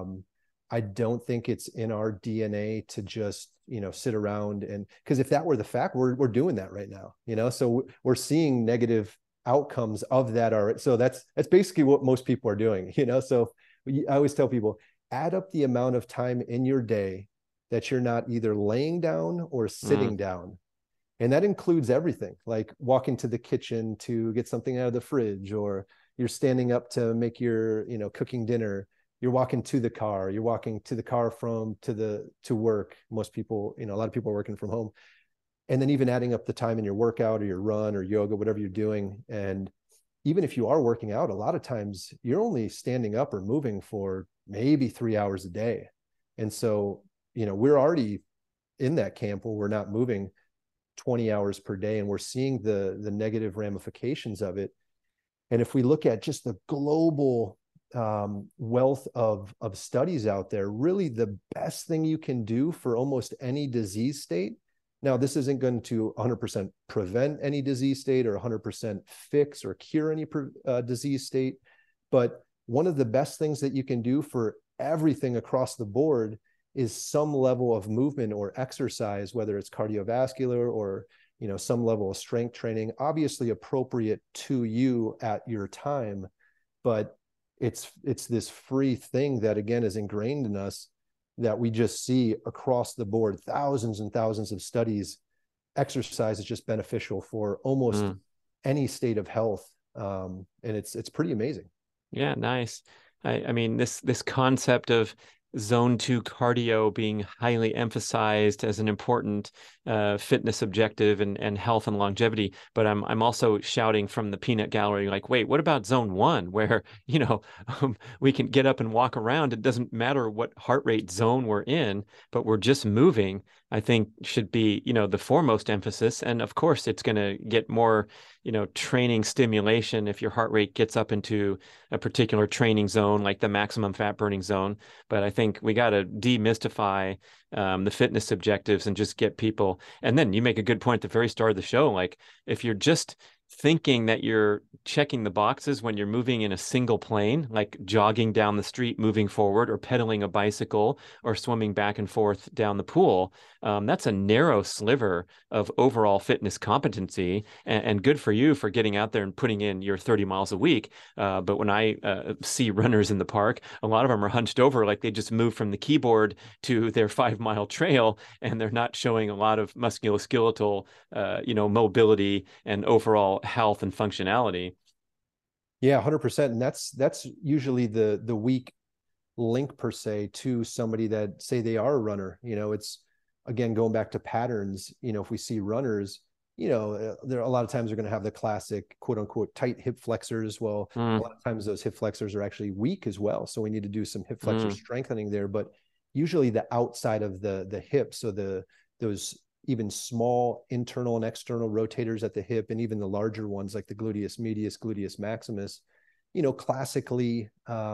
Speaker 1: I don't think it's in our DNA to just, sit around, and because if that were the fact, we're doing that right now, so we're seeing negative outcomes of that already. So that's basically what most people are doing, so I always tell people, add up the amount of time in your day that you're not either laying down or sitting down. And that includes everything, like walking to the kitchen to get something out of the fridge, or you're standing up to make your, cooking dinner. you're walking to the car, you're walking to the car to work. Most people, a lot of people are working from home. And then even adding up the time in your workout or your run or yoga, whatever you're doing. And even if you are working out, a lot of times you're only standing up or moving for maybe 3 hours a day. And so, we're already in that camp where we're not moving 20 hours per day, and we're seeing the negative ramifications of it. And if we look at just the global wealth of studies out there, really the best thing you can do for almost any disease state. Now, this isn't going to 100% prevent any disease state or 100% fix or cure any disease state. But one of the best things that you can do for everything across the board is some level of movement or exercise, whether it's cardiovascular or some level of strength training, obviously appropriate to you at your time. But it's this free thing that, again, is ingrained in us, that we just see across the board, thousands and thousands of studies. Exercise is just beneficial for almost any state of health. And it's pretty amazing.
Speaker 2: Yeah, nice. I mean, this concept of zone 2 cardio being highly emphasized as an important fitness objective and health and longevity. But I'm also shouting from the peanut gallery, like, wait, what about zone 1, where, we can get up and walk around? It doesn't matter what heart rate zone we're in, but we're just moving, I think should be, the foremost emphasis. And of course, it's going to get more, training stimulation if your heart rate gets up into a particular training zone, like the maximum fat burning zone. But I think we got to demystify the fitness objectives and just get people. And then you make a good point at the very start of the show. Like, if you're just thinking that you're checking the boxes when you're moving in a single plane, like jogging down the street, moving forward, or pedaling a bicycle, or swimming back and forth down the pool, that's a narrow sliver of overall fitness competency. And good for you for getting out there and putting in your 30 miles a week. But when I see runners in the park, a lot of them are hunched over, like they just moved from the keyboard to their 5-mile trail, and they're not showing a lot of musculoskeletal, mobility and overall health and functionality.
Speaker 1: Yeah, 100%. And that's usually the weak link per se to somebody that, say, they are a runner. It's, again, going back to patterns. If we see runners, there a lot of times they're going to have the classic quote unquote tight hip flexors. Well, a lot of times those hip flexors are actually weak as well. So we need to do some hip flexor strengthening there. But usually the outside of the hip, so those even small internal and external rotators at the hip, and even the larger ones like the gluteus medius, gluteus maximus, classically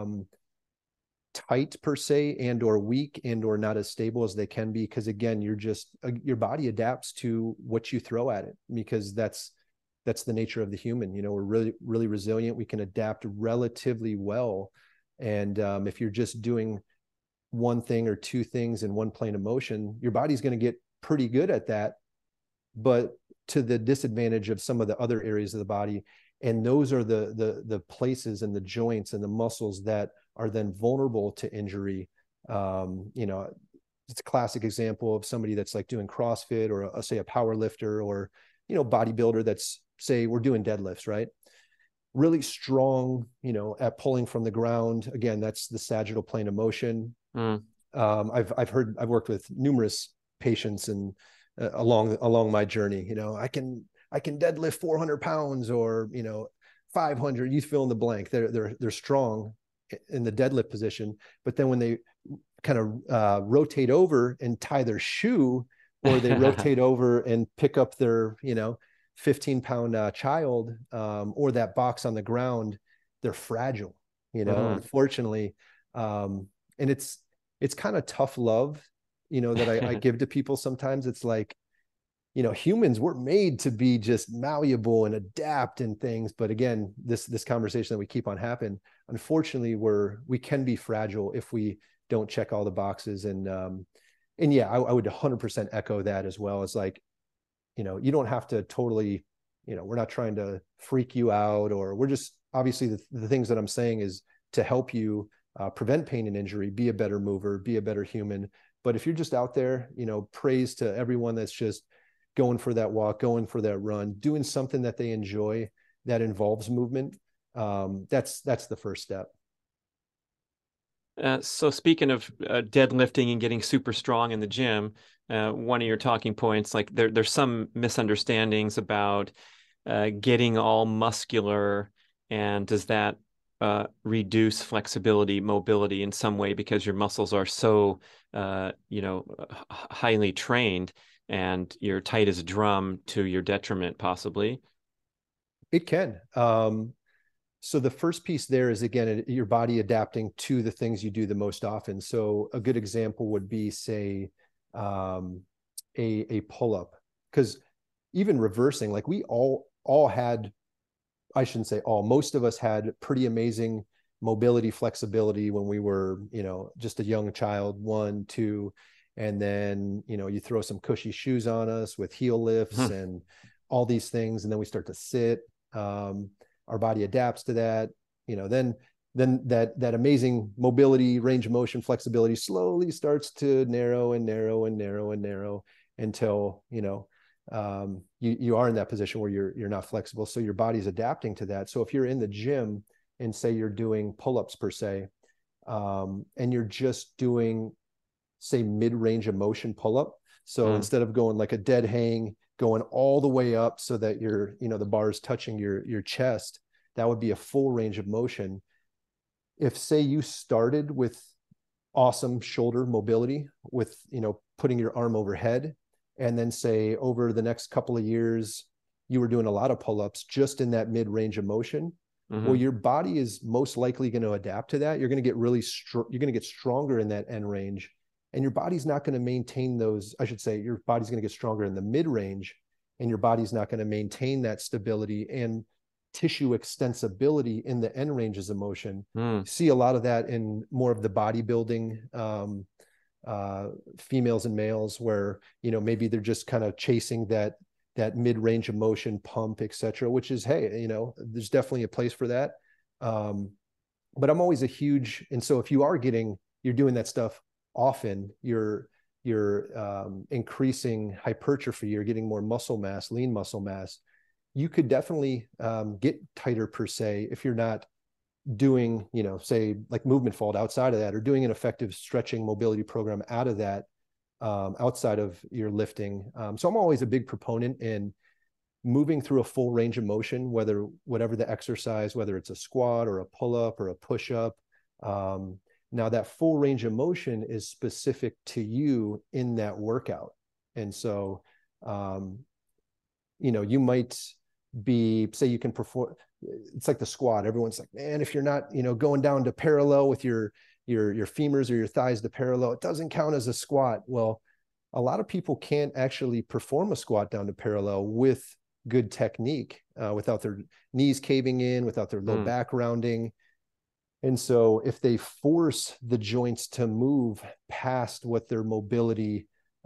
Speaker 1: tight per se, and or weak, and or not as stable as they can be, because again, your body adapts to what you throw at it, because that's the nature of the human. We're really, really resilient. We can adapt relatively well. And if you're just doing one thing or two things in one plane of motion, your body's going to get pretty good at that, but to the disadvantage of some of the other areas of the body. And those are the places and the joints and the muscles that are then vulnerable to injury. It's a classic example of somebody that's like doing CrossFit, or say a power lifter, or bodybuilder that's, say, we're doing deadlifts, right? Really strong, at pulling from the ground. Again, that's the sagittal plane of motion. I've worked with numerous patients and along my journey, I can deadlift 400 pounds or 500. You fill in the blank. They're strong in the deadlift position, but then when they kind of rotate over and tie their shoe, or they rotate over and pick up their 15-pound child, or that box on the ground, they're fragile, unfortunately. And it's kind of tough love, that I give to people sometimes. It's like, humans, we're made to be just malleable and adapt and things. But again, this conversation that we keep on happening, unfortunately, we can be fragile if we don't check all the boxes. And yeah, I would 100% echo that as well. It's like, you don't have to totally, we're not trying to freak you out, or we're just, obviously the things that I'm saying is to help you prevent pain and injury, be a better mover, be a better human. But if you're just out there, praise to everyone that's just going for that walk, going for that run, doing something that they enjoy that involves movement. That's the first step.
Speaker 2: So speaking of deadlifting and getting super strong in the gym, one of your talking points, like there's some misunderstandings about getting all muscular, and does that reduce flexibility, mobility in some way because your muscles are so, highly trained and you're tight as a drum to your detriment, possibly?
Speaker 1: It can. So the first piece there is, again, your body adapting to the things you do the most often. So a good example would be, say, um, a pull-up, because even reversing, like we all had, I shouldn't say all, most of us had pretty amazing mobility, flexibility when we were, just a young child, one, two, and then, you throw some cushy shoes on us with heel lifts and all these things, and then we start to sit. Our body adapts to that. Then that amazing mobility, range of motion, flexibility slowly starts to narrow and narrow and narrow and narrow until, you are in that position where you're not flexible. So your body's adapting to that. So if you're in the gym and say you're doing pull-ups per se, and you're just doing, say, mid-range of motion pull-up. So instead of going like a dead hang, going all the way up so that the bar is touching your chest, that would be a full range of motion. If, say, you started with awesome shoulder mobility with, putting your arm overhead, and then say over the next couple of years, you were doing a lot of pull-ups just in that mid-range of motion, well, your body is most likely going to adapt to that. You're going to get you're going to get stronger in that end range, and your body's not going to maintain those. I should say your body's going to get stronger in the mid-range, and your body's not going to maintain that stability and tissue extensibility in the end ranges of motion. See a lot of that in more of the bodybuilding, females and males, where maybe they're just kind of chasing that mid-range of motion pump, etc., which is, hey, there's definitely a place for that. But I'm always and so if you're doing that stuff often, you're increasing hypertrophy, you're getting more muscle mass, lean muscle mass. You could definitely get tighter per se if you're not doing, say, like movement fault outside of that, or doing an effective stretching mobility program out of that, outside of your lifting. So I'm always a big proponent in moving through a full range of motion, whatever the exercise, whether it's a squat or a pull-up or a push-up. Now that full range of motion is specific to you in that workout. And so, you might say you can perform, it's like the squat. Everyone's like, man, if you're not, going down to parallel with your femurs or your thighs to parallel, it doesn't count as a squat. Well, a lot of people can't actually perform a squat down to parallel with good technique, without their knees caving in, without their low back rounding. And so if they force the joints to move past what their mobility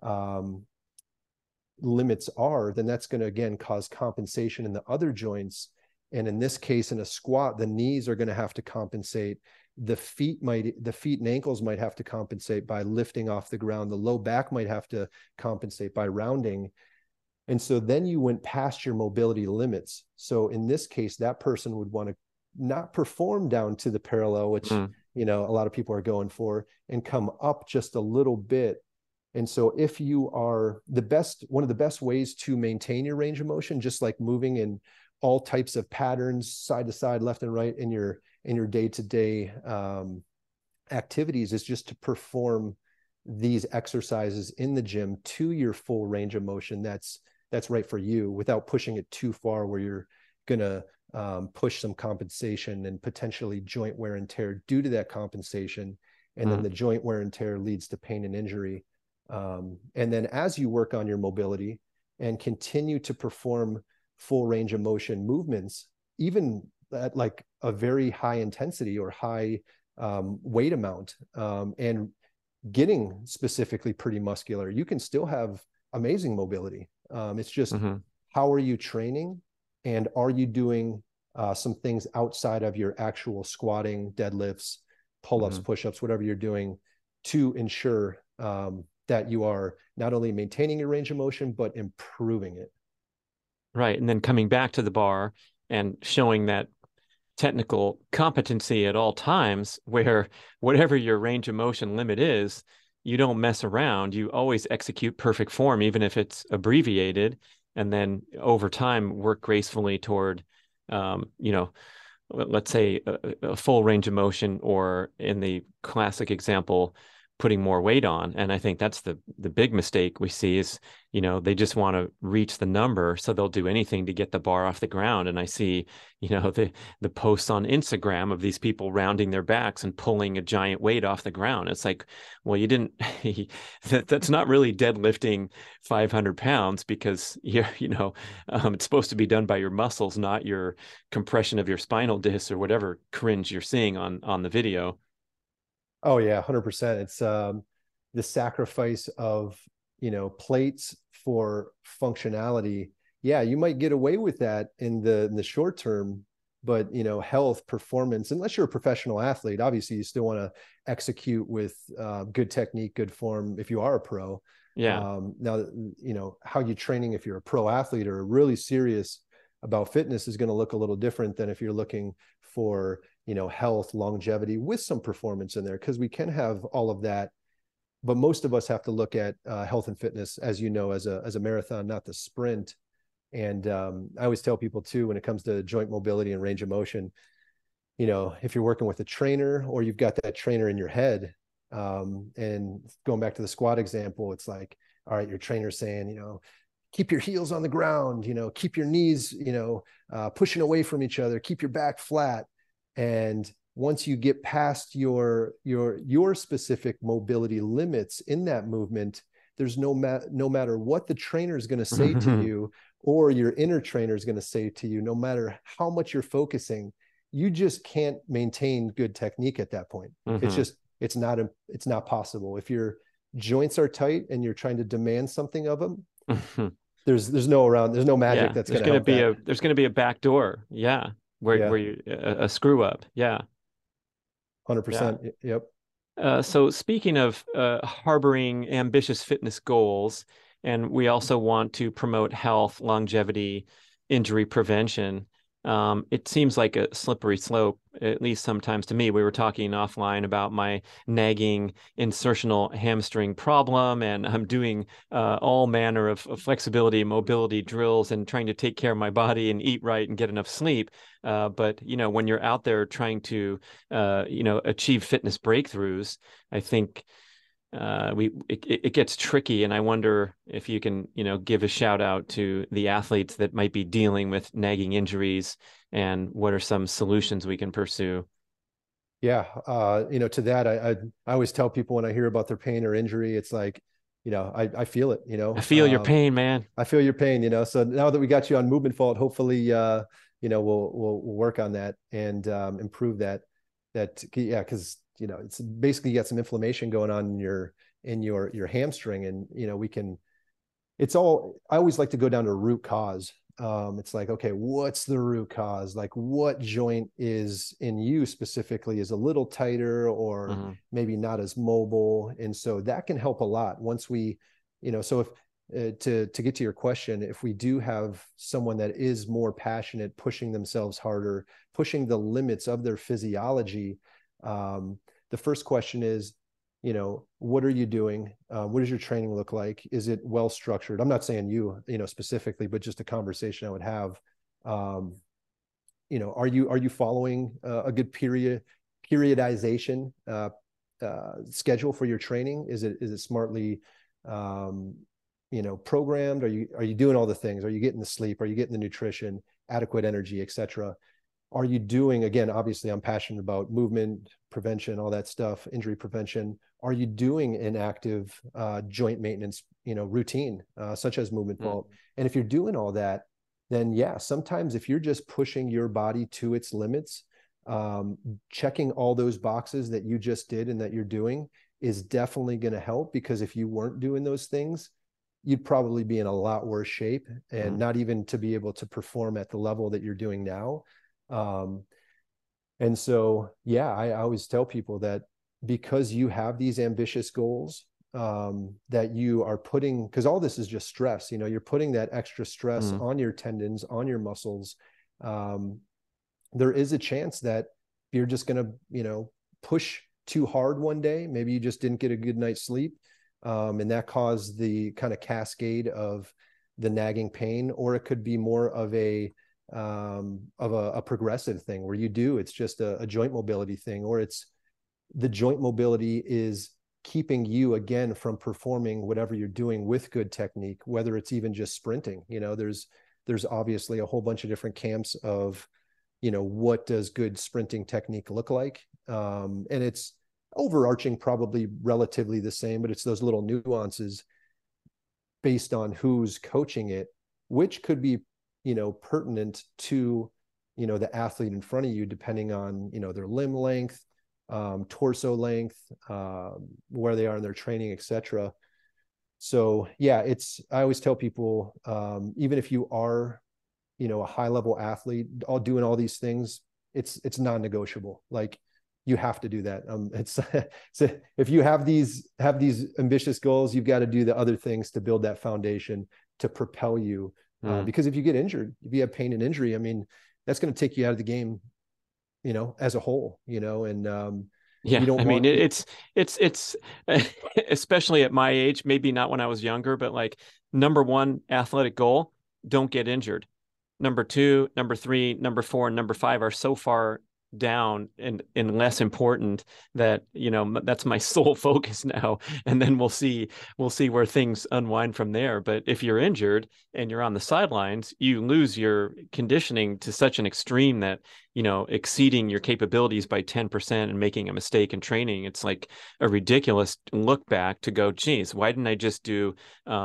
Speaker 1: limits are, then that's going to, again, cause compensation in the other joints. And in this case, in a squat, the knees are going to have to compensate. The feet and ankles might have to compensate by lifting off the ground. The low back might have to compensate by rounding. And so then you went past your mobility limits. So in this case, that person would want to not perform down to the parallel, which, a lot of people are going for, and come up just a little bit. And so if you are one of the best ways to maintain your range of motion, just like moving in all types of patterns, side to side, left and right, in your day-to-day activities, is just to perform these exercises in the gym to your full range of motion that's right for you, without pushing it too far where you're gonna push some compensation and potentially joint wear and tear due to that compensation. And then the joint wear and tear leads to pain and injury. And then as you work on your mobility and continue to perform full range of motion movements, even at like a very high intensity or high weight amount, and getting specifically pretty muscular, you can still have amazing mobility. It's just, how are you training, and are you doing some things outside of your actual squatting, deadlifts, pull-ups, push-ups, whatever you're doing, to ensure that you are not only maintaining your range of motion, but improving it.
Speaker 2: Right. And then coming back to the bar and showing that technical competency at all times, where whatever your range of motion limit is, you don't mess around. You always execute perfect form, even if it's abbreviated, and then over time work gracefully toward, you know, let's say a full range of motion, or in the classic example, putting more weight on. And I think that's the big mistake we see is, you know, they just want to reach the number, so they'll do anything to get the bar off the ground. And I see, you know, the posts on Instagram of these people rounding their backs and pulling a giant weight off the ground. It's like, well, you didn't that's not really deadlifting 500 pounds, because you know, it's supposed to be done by your muscles, not your compression of your spinal disc or whatever cringe you're seeing on the video.
Speaker 1: Oh yeah, 100%. It's the sacrifice of, you know, plates for functionality. Yeah, you might get away with that in the short term, but you know, health, performance, unless you're a professional athlete, obviously you still want to execute with good technique, good form if you are a pro.
Speaker 2: Yeah.
Speaker 1: Now, you know, how you training if you're a pro athlete or really serious about fitness is going to look a little different than if you're looking for, you know, health, longevity with some performance in there, because we can have all of that. But most of us have to look at health and fitness, as you know, as a marathon, not the sprint. And I always tell people too, when it comes to joint mobility and range of motion, you know, if you're working with a trainer or you've got that trainer in your head, and going back to the squat example, it's like, all right, your trainer's saying, you know, keep your heels on the ground, you know, keep your knees, you know, pushing away from each other, keep your back flat. And once you get past your specific mobility limits in that movement, there's no matter what the trainer is going to say to you or your inner trainer is going to say to you, no matter how much you're focusing, you just can't maintain good technique at that point. It's not possible. If your joints are tight and you're trying to demand something of them, there's no magic that's going to help that.
Speaker 2: There's going to be a back door. Yeah. Where you a screw up. Yeah.
Speaker 1: 100%. Yep.
Speaker 2: So speaking of harboring ambitious fitness goals, and we also want to promote health, longevity, injury prevention, it seems like a slippery slope, at least sometimes to me. We were talking offline about my nagging insertional hamstring problem, and I'm doing all manner of flexibility and mobility drills and trying to take care of my body and eat right and get enough sleep. But, you know, when you're out there trying to, you know, achieve fitness breakthroughs, I think it gets tricky. And I wonder if you can, you know, give a shout out to the athletes that might be dealing with nagging injuries, and what are some solutions we can pursue.
Speaker 1: Yeah. You know, to that, I always tell people when I hear about their pain or injury, it's like, you know, I feel it, you know,
Speaker 2: I feel your pain, man.
Speaker 1: I feel your pain, you know. So now that we got you on Movement Vault, hopefully, you know, we'll work on that and improve that. Yeah, because you know, it's basically you got some inflammation going on in your hamstring, and you know, I always like to go down to root cause. It's like, okay, what's the root cause? Like, what joint is in you specifically is a little tighter or maybe not as mobile, and so that can help a lot once we, you know. So if to get to your question, if we do have someone that is more passionate, pushing themselves harder, pushing the limits of their physiology, the first question is, you know, what are you doing? What does your training look like? Is it well structured? I'm not saying you know, specifically, but just a conversation I would have. You know, are you following a good periodization schedule for your training? Is it smartly, you know, programmed? Are you doing all the things? Are you getting the sleep? Are you getting the nutrition, adequate energy, etc.? Are you doing, again, obviously I'm passionate about movement prevention, all that stuff, injury prevention. Are you doing an active joint maintenance, you know, routine, such as Movement Vault? And if you're doing all that, then yeah, sometimes if you're just pushing your body to its limits, checking all those boxes that you just did and that you're doing is definitely going to help, because if you weren't doing those things, you'd probably be in a lot worse shape and not even to be able to perform at the level that you're doing now. And so, yeah, I always tell people that because you have these ambitious goals, that you are putting, because all this is just stress, you know, you're putting that extra stress on your tendons, on your muscles. there is a chance that you're just going to, push too hard one day. Maybe you just didn't get a good night's sleep. And that caused the kind of cascade of the nagging pain, or it could be more of a progressive thing where it's just a joint mobility thing, or it's the joint mobility is keeping you again from performing whatever you're doing with good technique, whether it's even just sprinting. There's obviously a whole bunch of different camps of, what does good sprinting technique look like? And it's overarching, probably relatively the same, but it's those little nuances based on who's coaching it, which could be, pertinent to, the athlete in front of you, depending on, their limb length, torso length, where they are in their training, etc. So yeah, I always tell people, even if you are, a high level athlete, all doing all these things, it's non-negotiable. Like, you have to do that. So if you have these ambitious goals, you've got to do the other things to build that foundation to propel you. Because if you get injured, if you have pain and injury, I mean, that's going to take you out of the game, as a whole, and
Speaker 2: yeah,
Speaker 1: you don't
Speaker 2: I mean,
Speaker 1: want
Speaker 2: it's especially at my age, maybe not when I was younger, but like, number one athletic goal, don't get injured. Number two, number three, number four, and number five are so far down and less important that, that's my sole focus now. And then we'll see where things unwind from there. But if you're injured and you're on the sidelines, you lose your conditioning to such an extreme that, exceeding your capabilities by 10% and making a mistake in training, it's like a ridiculous look back to go, geez, why didn't I just do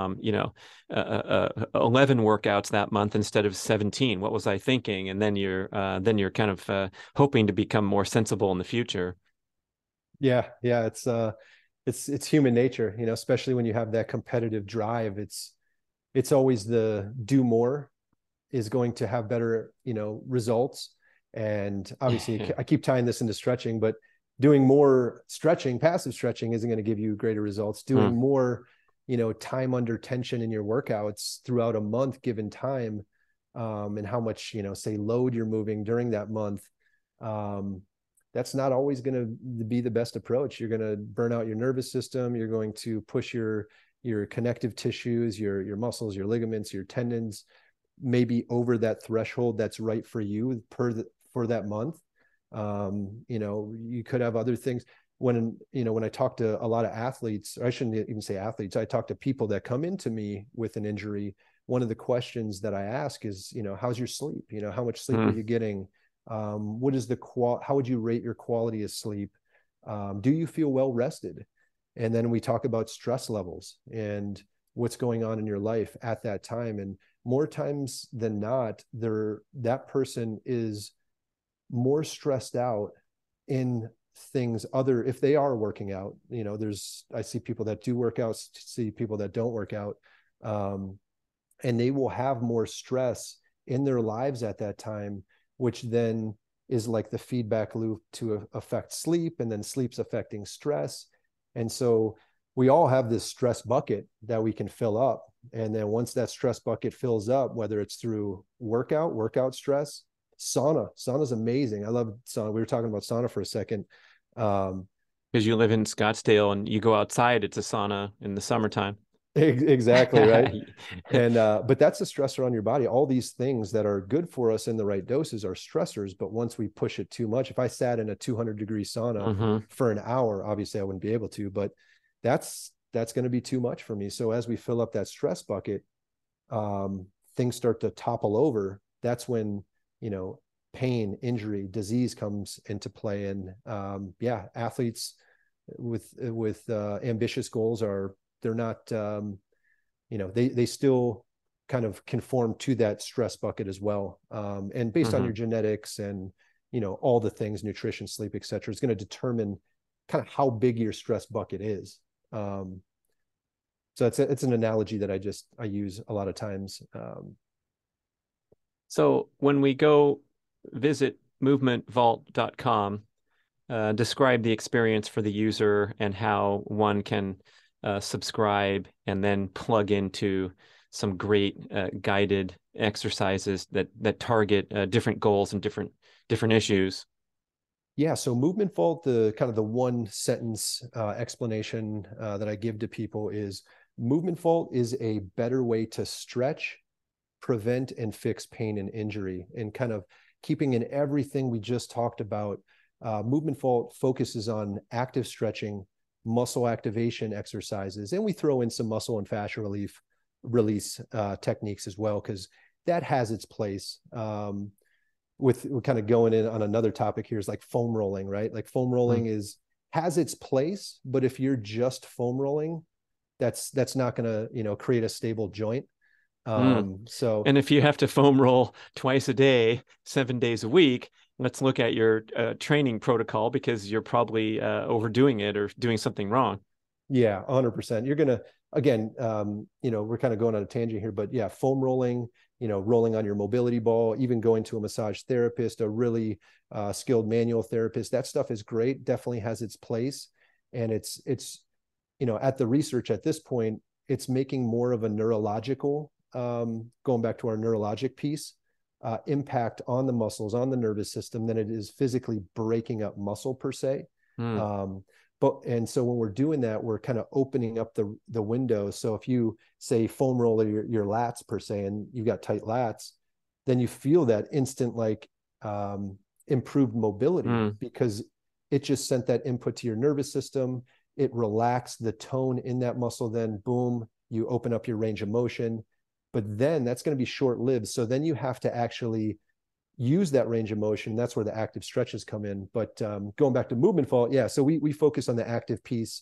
Speaker 2: 11 workouts that month instead of 17? What was I thinking? And then you're kind of hoping to become more sensible in the future.
Speaker 1: Yeah. It's human nature, especially when you have that competitive drive. It's always the do more is going to have better, results. And obviously I keep tying this into stretching, but doing more stretching, passive stretching, isn't going to give you greater results. Doing more, time under tension in your workouts throughout a month, given time, and how much, say load you're moving during that month. That's not always going to be the best approach. You're going to burn out your nervous system. You're going to push your connective tissues, your muscles, your ligaments, your tendons, maybe over that threshold that's right for you for that month. You could have other things. When I talk to a lot of athletes, or I shouldn't even say athletes, I talk to people that come into me with an injury. One of the questions that I ask is, how's your sleep? How much sleep are you getting? What is how would you rate your quality of sleep? Do you feel well rested? And then we talk about stress levels and what's going on in your life at that time. And more times than not, that person is more stressed out in things if they are working out. I see people that do workouts, see people that don't work out, and they will have more stress in their lives at that time, which then is like the feedback loop to affect sleep, and then sleep's affecting stress. And so we all have this stress bucket that we can fill up. And then once that stress bucket fills up, whether it's through workout stress, sauna's amazing. I love sauna. We were talking about sauna for a second.
Speaker 2: Because you live in Scottsdale and you go outside, it's a sauna in the summertime.
Speaker 1: Exactly, right. And but that's a stressor on your body. All these things that are good for us in the right doses are stressors, but once we push it too much, if I sat in a 200-degree sauna for an hour, obviously I wouldn't be able to, but that's going to be too much for me. So as we fill up that stress bucket, things start to topple over. That's when pain, injury, disease comes into play. And athletes with ambitious goals they're not, they still kind of conform to that stress bucket as well. And based on your genetics and, all the things, nutrition, sleep, et cetera, is going to determine kind of how big your stress bucket is. So it's an analogy that I use a lot of times.
Speaker 2: So when we go visit movementvault.com, describe the experience for the user and how one can subscribe and then plug into some great guided exercises that target different goals and different issues.
Speaker 1: Yeah, so movement vault, the kind of the one sentence explanation that I give to people is movement vault is a better way to stretch, prevent, and fix pain and injury. And kind of keeping in everything we just talked about, movement vault focuses on active stretching, muscle activation exercises, and we throw in some muscle and fascia release techniques as well, because that has its place. We're kind of going in on another topic here is like foam rolling, right? Like foam rolling has its place, but if you're just foam rolling, that's not going to, create a stable joint. So,
Speaker 2: and if you have to foam roll twice a day, 7 days a week, let's look at your training protocol, because you're probably overdoing it or doing something wrong.
Speaker 1: Yeah, 100%. You're going to, again, we're kind of going on a tangent here, but yeah, foam rolling, rolling on your mobility ball, even going to a massage therapist, a really skilled manual therapist, that stuff is great. Definitely has its place. And it's, at the research at this point, it's making more of a neurological, going back to our neurologic piece, impact on the muscles, on the nervous system than it is physically breaking up muscle per se. And so when we're doing that, we're kind of opening up the window. So if you say foam roll your lats per se, and you've got tight lats, then you feel that instant improved mobility because it just sent that input to your nervous system. It relaxed the tone in that muscle. Then boom, you open up your range of motion. But then that's going to be short-lived. So then you have to actually use that range of motion. That's where the active stretches come in. But going back to movement vault, yeah, so we focus on the active piece.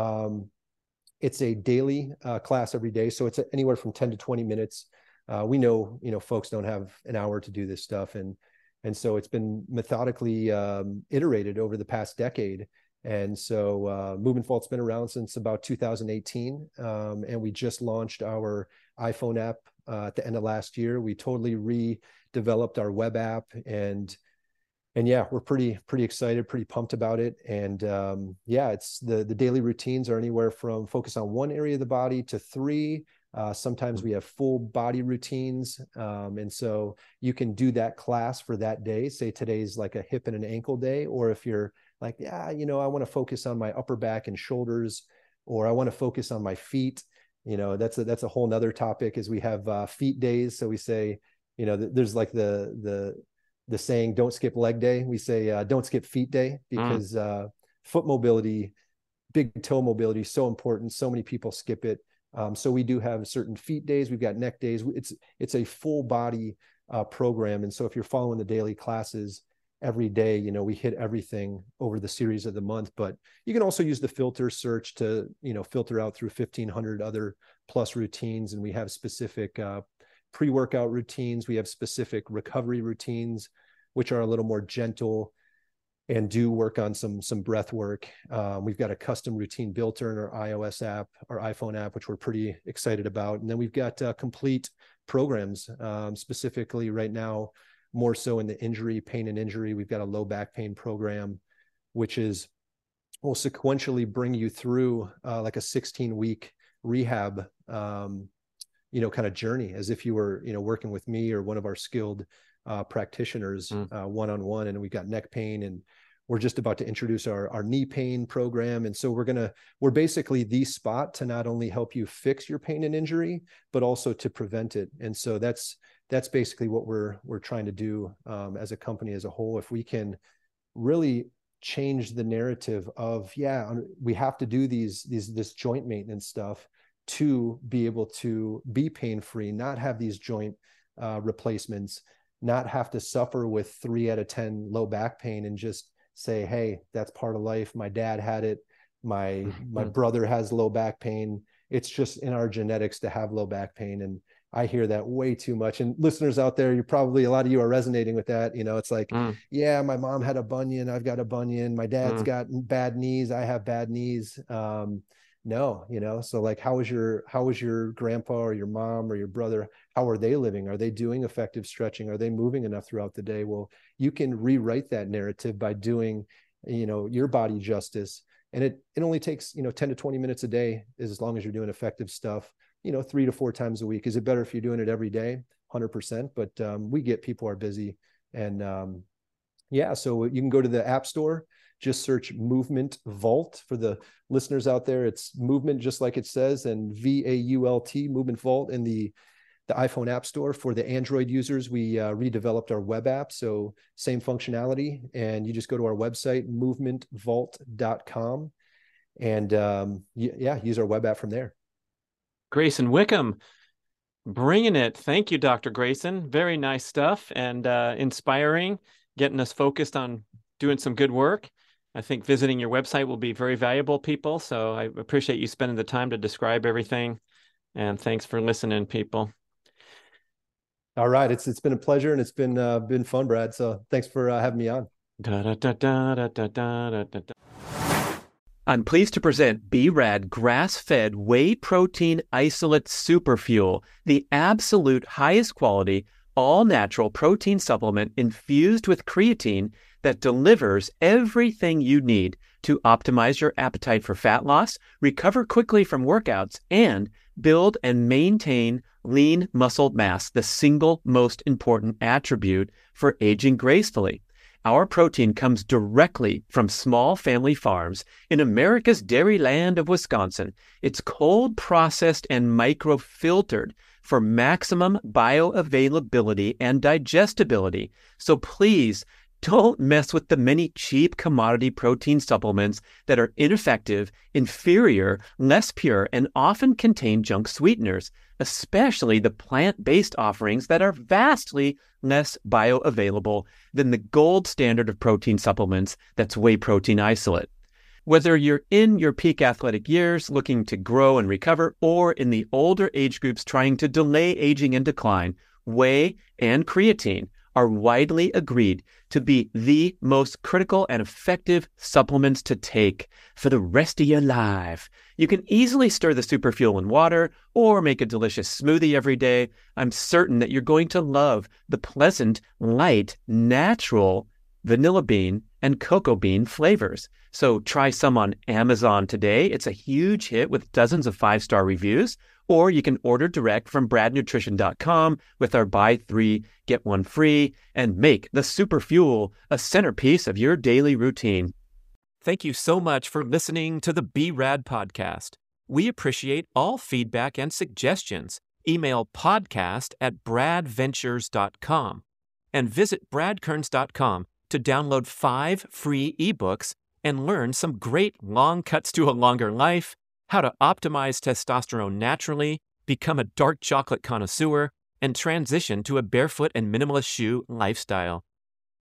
Speaker 1: It's a daily class every day, so it's anywhere from 10 to 20 minutes. We know, folks don't have an hour to do this stuff, and so it's been methodically iterated over the past decade. And so movement vault's been around since about 2018, and we just launched our iPhone app at the end of last year. We totally redeveloped our web app, and yeah, we're pretty excited, pretty pumped about it. And yeah, it's the daily routines are anywhere from focus on one area of the body to three. Sometimes we have full body routines. And so you can do that class for that day. Say today's like a hip and an ankle day, or if you're like, yeah, I want to focus on my upper back and shoulders, or I want to focus on my feet. That's a whole nother topic, is we have feet days. So we say, there's like the saying, don't skip leg day. We say, don't skip feet day, because foot mobility, big toe mobility is so important. So many people skip it. So we do have certain feet days. We've got neck days. It's a full body program. And so if you're following the daily classes every day, we hit everything over the series of the month. But you can also use the filter search to, filter out through 1,500 other plus routines. And we have specific pre-workout routines. We have specific recovery routines, which are a little more gentle and do work on some breath work. We've got a custom routine builder in our iOS app, our iPhone app, which we're pretty excited about. And then we've got complete programs, specifically right now, more so in the pain and injury. We've got a low back pain program, which will sequentially bring you through like a 16-week rehab, kind of journey, as if you were, working with me or one of our skilled practitioners one-on-one. And we've got neck pain, and we're just about to introduce our knee pain program. And so we're basically the spot to not only help you fix your pain and injury, but also to prevent it. And so that's basically what we're trying to do as a company as a whole. If we can really change the narrative of, we have to do this joint maintenance stuff to be able to be pain-free, not have these joint replacements, not have to suffer with 3 out of 10 low back pain, and just say, hey, that's part of life. My dad had it. My brother has low back pain. It's just in our genetics to have low back pain. And I hear that way too much. And listeners out there, a lot of you are resonating with that. It's like, yeah, my mom had a bunion. I've got a bunion. My dad's got bad knees. I have bad knees. No, so like, how was your grandpa or your mom or your brother? How are they living? Are they doing effective stretching? Are they moving enough throughout the day? Well, you can rewrite that narrative by doing, your body justice. And it only takes, 10 to 20 minutes a day, as long as you're doing effective stuff. 3 to 4 times a week. Is it better if you're doing it every day? 100%. But we get people are busy. And so you can go to the App Store, just search Movement Vault. For the listeners out there, it's movement just like it says, and VAULT, Movement Vault, in the iPhone App Store. For the Android users, we redeveloped our web app, so same functionality, and you just go to our website, movementvault.com, and use our web app from there.
Speaker 2: Grayson Wickham, bringing it. Thank you, Dr. Grayson. Very nice stuff, and inspiring, getting us focused on doing some good work. I think visiting your website will be very valuable, people. So I appreciate you spending the time to describe everything. And thanks for listening, people.
Speaker 1: All right. It's been a pleasure, and it's been fun, Brad. So thanks for having me on.
Speaker 2: I'm pleased to present B-Rad grass-fed whey protein isolate superfuel, the absolute highest quality, all-natural protein supplement infused with creatine that delivers everything you need to optimize your appetite for fat loss, recover quickly from workouts, and build and maintain lean muscle mass, the single most important attribute for aging gracefully. Our protein comes directly from small family farms in America's dairy land of Wisconsin. It's cold processed and microfiltered for maximum bioavailability and digestibility. So please don't mess with the many cheap commodity protein supplements that are ineffective, inferior, less pure, and often contain junk sweeteners, especially the plant-based offerings that are vastly less bioavailable than the gold standard of protein supplements, that's whey protein isolate. Whether you're in your peak athletic years looking to grow and recover, or in the older age groups trying to delay aging and decline, whey and creatine are widely agreed to be the most critical and effective supplements to take for the rest of your life. You can easily stir the superfuel in water or make a delicious smoothie every day. I'm certain that you're going to love the pleasant, light, natural vanilla bean and cocoa bean flavors. So try some on Amazon today. It's a huge hit with dozens of 5-star reviews. Or you can order direct from bradnutrition.com with our buy 3, get 1 free, and make the superfuel a centerpiece of your daily routine. Thank you so much for listening to the B-Rad podcast. We appreciate all feedback and suggestions. Email podcast@bradventures.com and visit bradkearns.com to download 5 free ebooks and learn some great long cuts to a longer life, how to optimize testosterone naturally, become a dark chocolate connoisseur, and transition to a barefoot and minimalist shoe lifestyle.